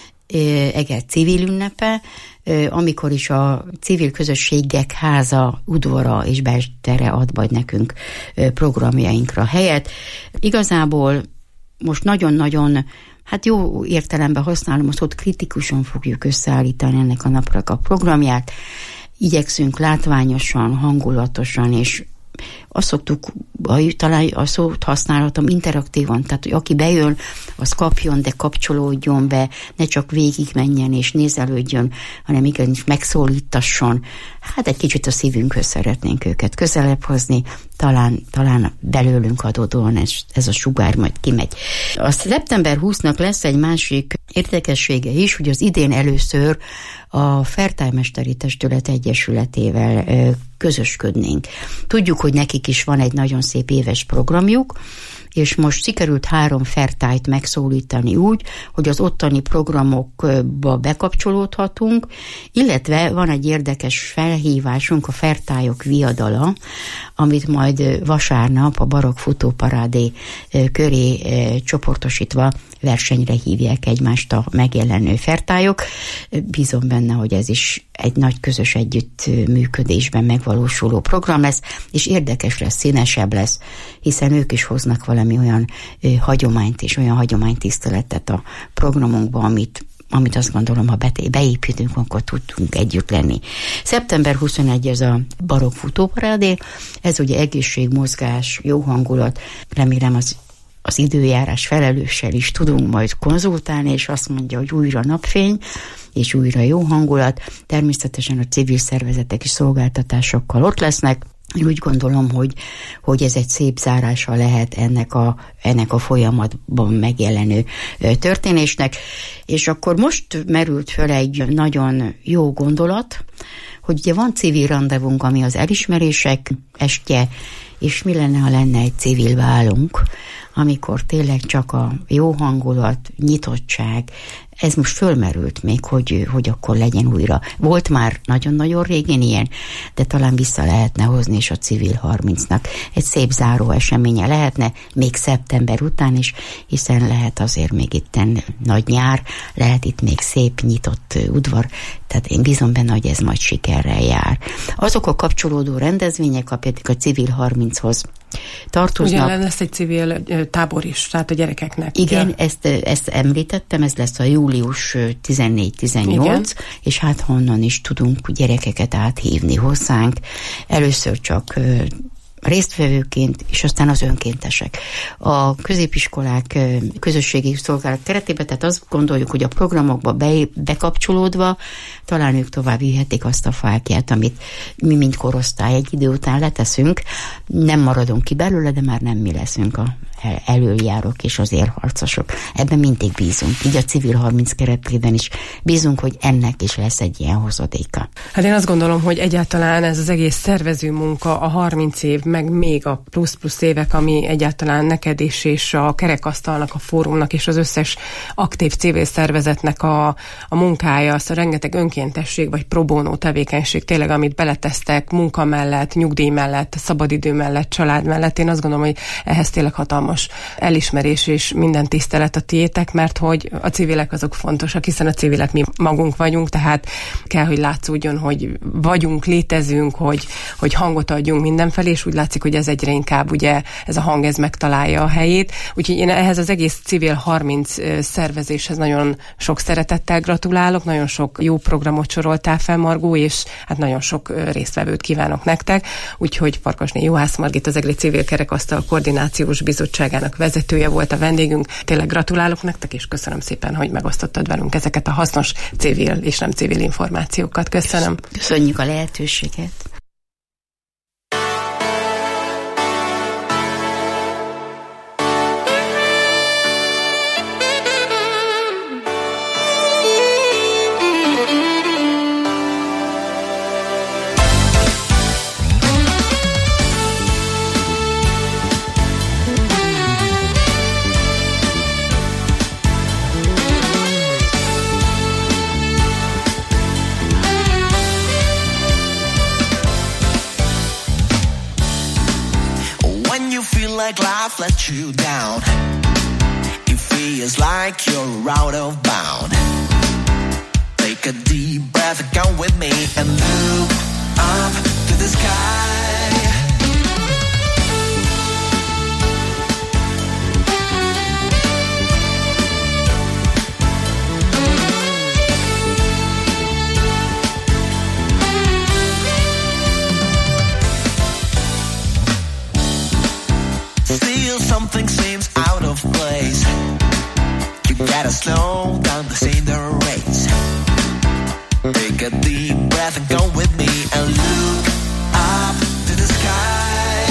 Eger civil ünnepe, amikor is a civil közösségek háza, udvara és bestere ad majd nekünk programjainkra helyet. Igazából most nagyon-nagyon, hát jó értelemben használom a szót, kritikusan fogjuk összeállítani ennek a napnak a programját. Igyekszünk látványosan, hangulatosan, és azt szoktuk, talán a szót használhatom, interaktívan, tehát hogy aki bejön, az kapjon, de kapcsolódjon be, ne csak végigmenjen és nézelődjön, hanem igenis megszólítasson. Hát egy kicsit a szívünkhöz szeretnénk őket közelebb hozni, talán, talán belőlünk adódóan ez, ez a sugár majd kimegy. A szeptember huszadikának lesz egy másik érdekessége is, hogy az idén először a Fertájmesteri Testület Egyesületével közösködnénk. Tudjuk, hogy nekik is van egy nagyon szép éves programjuk, és most sikerült három fertájt megszólítani úgy, hogy az ottani programokba bekapcsolódhatunk, illetve van egy érdekes felhívásunk, a fertályok viadala, amit majd vasárnap a barokk futóparádé köré csoportosítva versenyre hívják egymást a megjelenő fertályok. Bízom benne, hogy ez is egy nagy közös együttműködésben megvalósuló program lesz, és érdekes lesz, színesebb lesz, hiszen ők is hoznak valami olyan ö, hagyományt és olyan hagyománytiszteletet a programunkba, amit amit azt gondolom, ha beépítünk, akkor tudtunk együtt lenni. szeptember huszonegyedike ez a barokk futóparádé, ez ugye egészség, mozgás, jó hangulat, remélem az az időjárás felelőssel is tudunk majd konzultálni, és azt mondja, hogy újra napfény, és újra jó hangulat. Természetesen a civil szervezetek és szolgáltatásokkal ott lesznek. Én úgy gondolom, hogy, hogy ez egy szép zárása lehet ennek a, ennek a folyamatban megjelenő történésnek. És akkor most merült föl egy nagyon jó gondolat, hogy ugye van civil randevunk, ami az elismerések estje, és mi lenne, ha lenne egy civil bálunk, amikor tényleg csak a jó hangulat, nyitottság, ez most fölmerült még, hogy, hogy akkor legyen újra. Volt már nagyon-nagyon régen ilyen, de talán vissza lehetne hozni, és a civil harmincnak egy szép záró eseménye lehetne, még szeptember után is, hiszen lehet azért még itten nagy nyár, lehet itt még szép, nyitott udvar, tehát én bízom benne, hogy ez majd sikerrel jár. Azok a kapcsolódó rendezvények, amik a civil harminchoz tartoznak. Ugye lesz egy civil tábor is, tehát a gyerekeknek. Igen, ezt, ezt említettem, ez lesz a július tizennégy tizennyolc, és hát honnan is tudunk gyerekeket áthívni hozzánk. Először csak résztvevőként, és aztán az önkéntesek. A középiskolák közösségi szolgálat keretében, tehát azt gondoljuk, hogy a programokba be, bekapcsolódva talán ők tovább vihetik azt a fákját, amit mi, mint korosztály egy idő után leteszünk. Nem maradunk ki belőle, de már nem mi leszünk a elöljárók és az érharcosok. Ebben mindig bízunk. Így a civil harminc keretében is bízunk, hogy ennek is lesz egy ilyen hozadéka. Hát én azt gondolom, hogy egyáltalán ez az egész szervező munka, a harminc év, meg még a plusz-plusz évek, ami egyáltalán neked is, és a kerekasztalnak, a fórumnak, és az összes aktív civil szervezetnek a, a munkája, azt a rengeteg önkéntesség, vagy pro bono tevékenység, tényleg, amit beletesztek munka mellett, nyugdíj mellett, szabadidő mellett, család mellett, én azt gondolom, hogy ehhez tényleg hatalmas elismerés és minden tisztelet a tiétek, mert hogy a civilek azok fontosak, hiszen a civilek mi magunk vagyunk, tehát kell, hogy látszódjon, hogy vagyunk, létezünk, hogy, hogy hangot adjunk mindenfelé, és úgy látszik, hogy ez egyre inkább ugye ez a hang, ez megtalálja a helyét. Úgyhogy én ehhez az egész civil harminc szervezéshez nagyon sok szeretettel gratulálok, nagyon sok jó programot soroltál fel, Margó, és hát nagyon sok résztvevőt kívánok nektek. Úgyhogy Farkasné Juhász Margit, az Egri Civil Kerekasztal Koordinációs Bizottságának vezetője volt a vendégünk. Tényleg gratulálok nektek, és köszönöm szépen, hogy megosztottad velünk ezeket a hasznos civil és nem civil információkat. Köszönöm. Köszönjük a lehetőséget. When you feel like life let you down, it feels like you're out of bound. Take a deep breath and come with me and look up to the sky. Still something seems out of place. You gotta slow down to see the race. Take a deep breath and go with me and look up to the sky.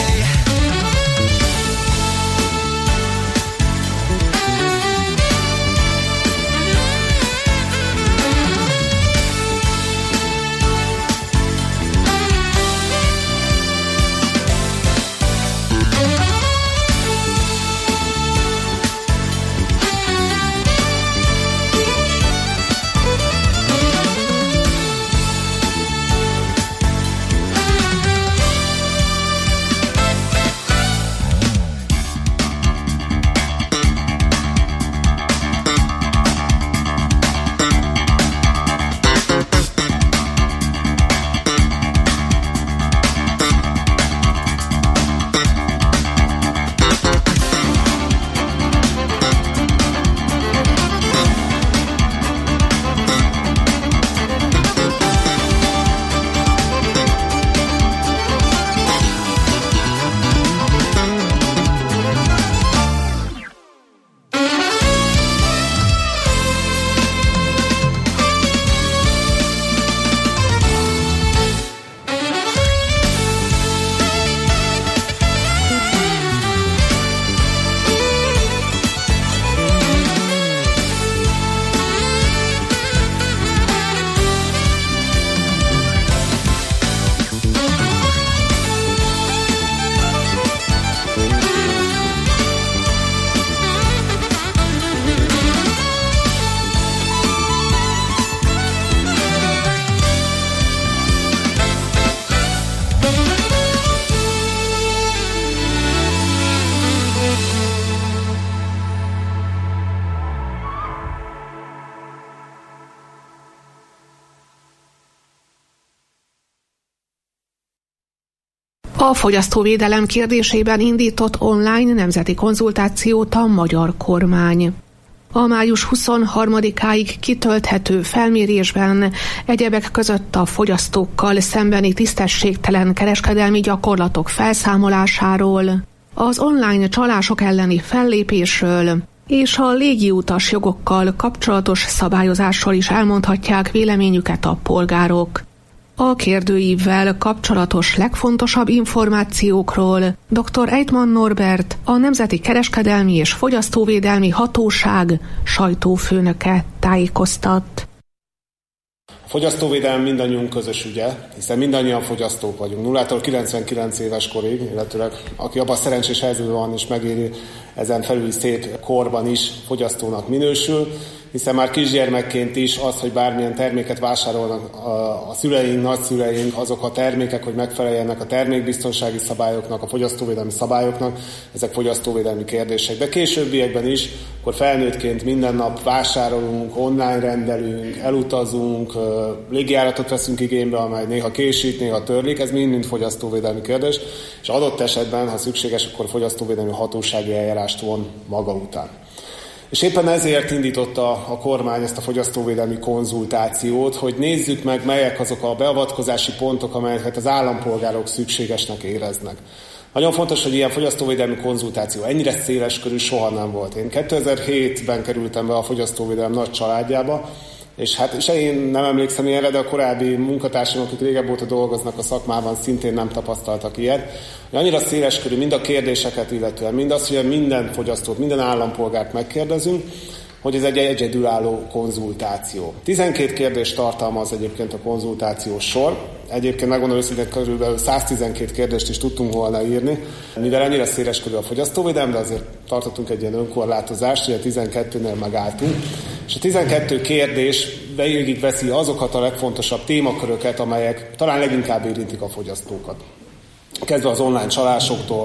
A fogyasztóvédelem kérdésében indított online nemzeti konzultációt a magyar kormány. A május huszonharmadikáig kitölthető felmérésben egyebek között a fogyasztókkal szembeni tisztességtelen kereskedelmi gyakorlatok felszámolásáról, az online csalások elleni fellépésről és a légiutas jogokkal kapcsolatos szabályozásról is elmondhatják véleményüket a polgárok. A kérdőívvel kapcsolatos legfontosabb információkról dr. Eitmann Norbert, a Nemzeti Kereskedelmi és Fogyasztóvédelmi Hatóság sajtófőnöke tájékoztat. A fogyasztóvédelem mindannyiunk közös ügye, hiszen mindannyian fogyasztók vagyunk. nullától kilencvenkilenc éves korig, illetőleg aki abban a szerencsés helyzetben van és megéri, ezen felüli szép korban is fogyasztónak minősül, hiszen már kisgyermekként is az, hogy bármilyen terméket vásárolnak a, a szüleink, nagyszüleink, azok a termékek, hogy megfeleljenek a termékbiztonsági szabályoknak, a fogyasztóvédelmi szabályoknak, ezek fogyasztóvédelmi kérdések. De későbbiekben is, akkor felnőttként minden nap vásárolunk, online rendelünk, elutazunk, légijáratot veszünk igénybe, amely néha késít, néha törlik, ez mind-mind fogyasztóvédelmi kérdés, és adott esetben, ha szükséges, akkor fogyasztóvédelmi hatósági eljárást von maga után. És éppen ezért indította a kormány ezt a fogyasztóvédelmi konzultációt, hogy nézzük meg, melyek azok a beavatkozási pontok, amelyeket az állampolgárok szükségesnek éreznek. Nagyon fontos, hogy ilyen fogyasztóvédelmi konzultáció ennyire széles körű soha nem volt. Én kétezer-hétben kerültem be a fogyasztóvédelem nagy családjába, és hát se én nem emlékszem ilyenre, de a korábbi munkatársaim, akik régebb óta dolgoznak a szakmában, szintén nem tapasztaltak ilyet. Annyira széleskörű mind a kérdéseket illetően, mind az, hogy minden fogyasztót, minden állampolgárt megkérdezünk, hogy ez egy egyedülálló konzultáció. tizenkét kérdést tartalmaz egyébként a konzultációs sor. Egyébként megmondom őszintén, körülbelül száztizenkét kérdést is tudtunk volna írni, mivel ennyire széleskörű a fogyasztóvédelem, de azért tartottunk egy ilyen önkorlátozást, ugye tizenkettőnél megálltunk. És a tizenkét kérdés végigveszi azokat a legfontosabb témaköröket, amelyek talán leginkább érintik a fogyasztókat. Kezdve az online csalásoktól,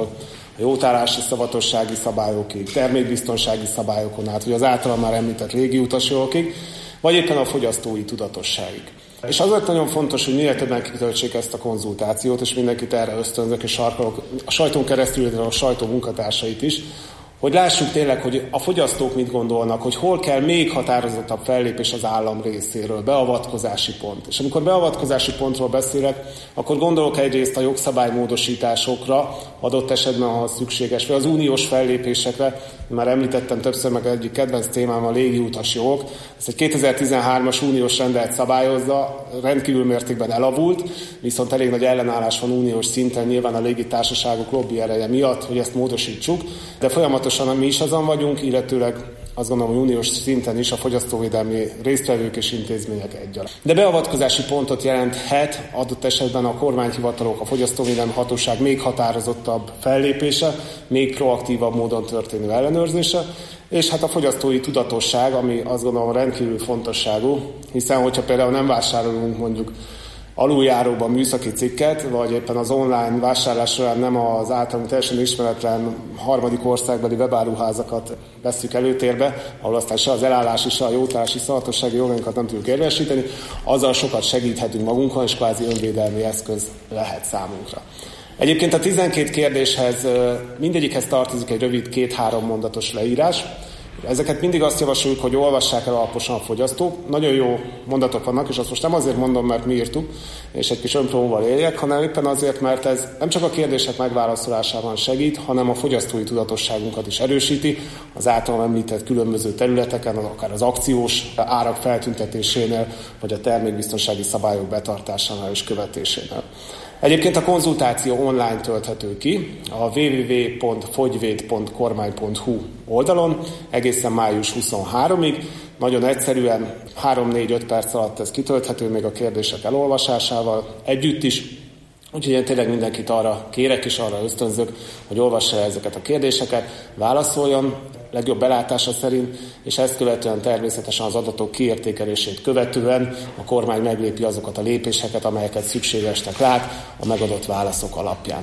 a jótállási szavatossági szabályokig, termékbiztonsági szabályokon át, vagy az általán már említett légiutasi jogokig, vagy éppen a fogyasztói tudatosságig. És azért nagyon fontos, hogy minél többen kitöltsék ezt a konzultációt, és mindenkit erre ösztönzök és sarkalok, a sajtón keresztül, a sajtó munkatársait is, hogy lássuk tényleg, hogy a fogyasztók mit gondolnak, hogy hol kell még határozottabb fellépés az állam részéről, beavatkozási pont. És amikor beavatkozási pontról beszélek, akkor gondolok egyrészt a jogszabálymódosításokra, adott esetben, ha szükséges, vagy az uniós fellépésekre. Már említettem többször, meg egyik kedvenc témám a légiutas jogok. Ez egy kétezer-tizenhármas uniós rendelet szabályozza, rendkívül mértékben elavult, viszont elég nagy ellenállás van uniós szinten, nyilván a légitársaságok lobby ereje miatt, hogy ezt módosítsuk, de folyamatosan mi is azon vagyunk, illetőleg azt gondolom, hogy uniós szinten is a fogyasztóvédelmi résztvevők és intézmények egyaránt. De beavatkozási pontot jelenthet adott esetben a kormányhivatalok, a fogyasztóvédelmi hatóság még határozottabb fellépése, még proaktívabb módon történő ellenőrzése, és hát a fogyasztói tudatosság, ami azt gondolom rendkívül fontosságú, hiszen hogyha például nem vásárolunk mondjuk aluljáróban műszaki cikket, vagy éppen az online vásárlás során nem az általunk teljesen ismeretlen harmadik országbeli webáruházakat vesszük előtérbe, ahol aztán se az elállási, se a jótállási szavatossági jogainkat nem tudjuk érvényesíteni, azzal sokat segíthetünk magunkon, és kvázi önvédelmi eszköz lehet számunkra. Egyébként a tizenkét kérdéshez mindegyikhez tartozik egy rövid két-három mondatos leírás. Ezeket mindig azt javasoljuk, hogy olvassák el alaposan a fogyasztók. Nagyon jó mondatok vannak, és azt most nem azért mondom, mert mi írtuk, és egy kis önpromóval éljek, hanem éppen azért, mert ez nem csak a kérdések megválaszolásában segít, hanem a fogyasztói tudatosságunkat is erősíti, az általam említett különböző területeken, akár az akciós árak feltüntetésénél, vagy a termékbiztonsági szabályok betartásánál és követésénél. Egyébként a konzultáció online tölthető ki a double-u double-u double-u pont fogyvéd pont kormány pont hu oldalon egészen május huszonharmadikig. Nagyon egyszerűen három-négy-öt perc alatt ez kitölthető, még a kérdések elolvasásával együtt is. Úgyhogy én tényleg mindenkit arra kérek és arra ösztönzök, hogy olvassa el ezeket a kérdéseket, válaszoljon legjobb belátása szerint, és ezt követően természetesen az adatok kiértékelését követően a kormány meglépi azokat a lépéseket, amelyeket szükségesnek lát a megadott válaszok alapján.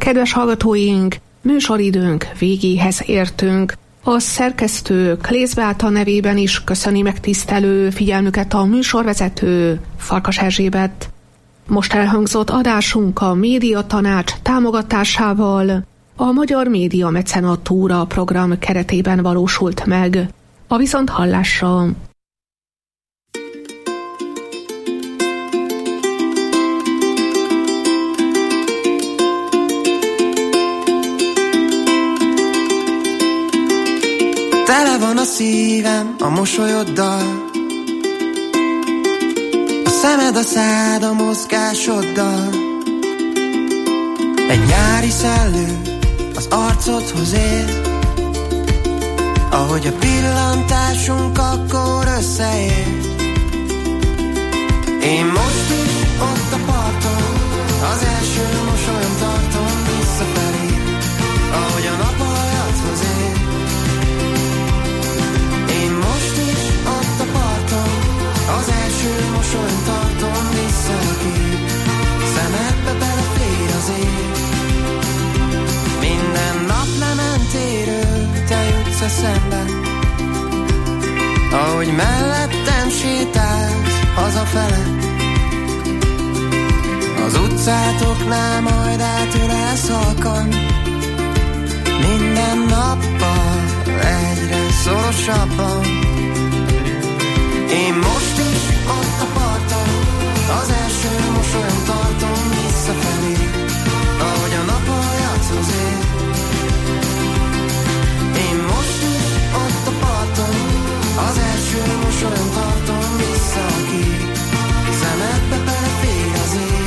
Kedves hallgatóink, műsoridőnk végéhez értünk. A szerkesztő Klész Beáta nevében is köszöni megtisztelő figyelmüket a műsorvezető Farkas Erzsébet. Most elhangzott adásunk a Médiatanács támogatásával a Magyar Média Mecenatúra program keretében valósult meg. A viszonthallásra! Tele van a szívem a mosolyoddal, a szemed a szád a mozgásoddal. Egy nyári szellő az arcodhoz ér, ahogy a pillantásunk akkor összeér. Én most is ott a parton, az első mosolyom tartom visszafelé, ahogy a nap aljadhoz ér. Én most is ott a parton, az első mosolyom tartom vissza a kép, szemedbe belefér az ég. Minden nap lementéről te jutsz eszembe, ahogy mellettem sétálsz hazafele. Az utcátoknál majd átülelsz halkan, minden nappal egyre szorosabban. Én most is ott a parton, az első mosolyom tartom visszafelé, ahogy a nap aljadhoz ér. Én most is ott a parton, az első mosolyom tartom vissza a kép, szemedbe belefér az ég.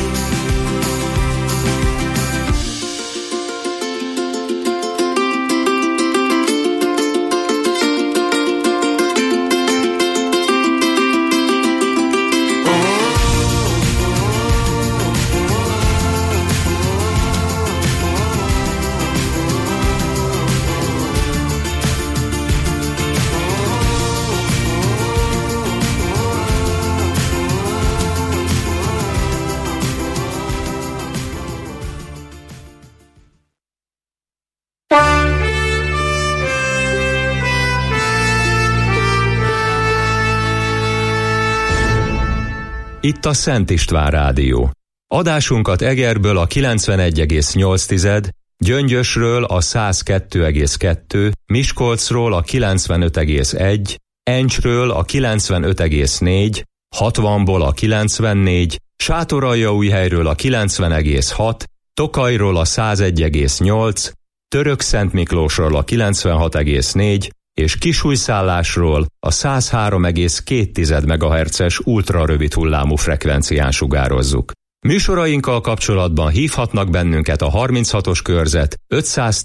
Itt a Szent István Rádió. Adásunkat Egerből a kilencvenegy egész nyolc, Gyöngyösről a száz kettő egész kettő, Miskolcról a kilencvenöt egész egy, Encsről a kilencvenöt egész négy, hatvanból a kilencvennégy, Sátoraljaújhelyről a kilencven egész hat, Tokajról a száz egy egész nyolc, Törökszentmiklósról a kilencvenhat egész négy, és Kisújszállásról a száz három egész két megahertzes ultrarövid hullámú frekvencián sugározzuk. Műsorainkkal kapcsolatban hívhatnak bennünket a harminchatos körzet ötszáz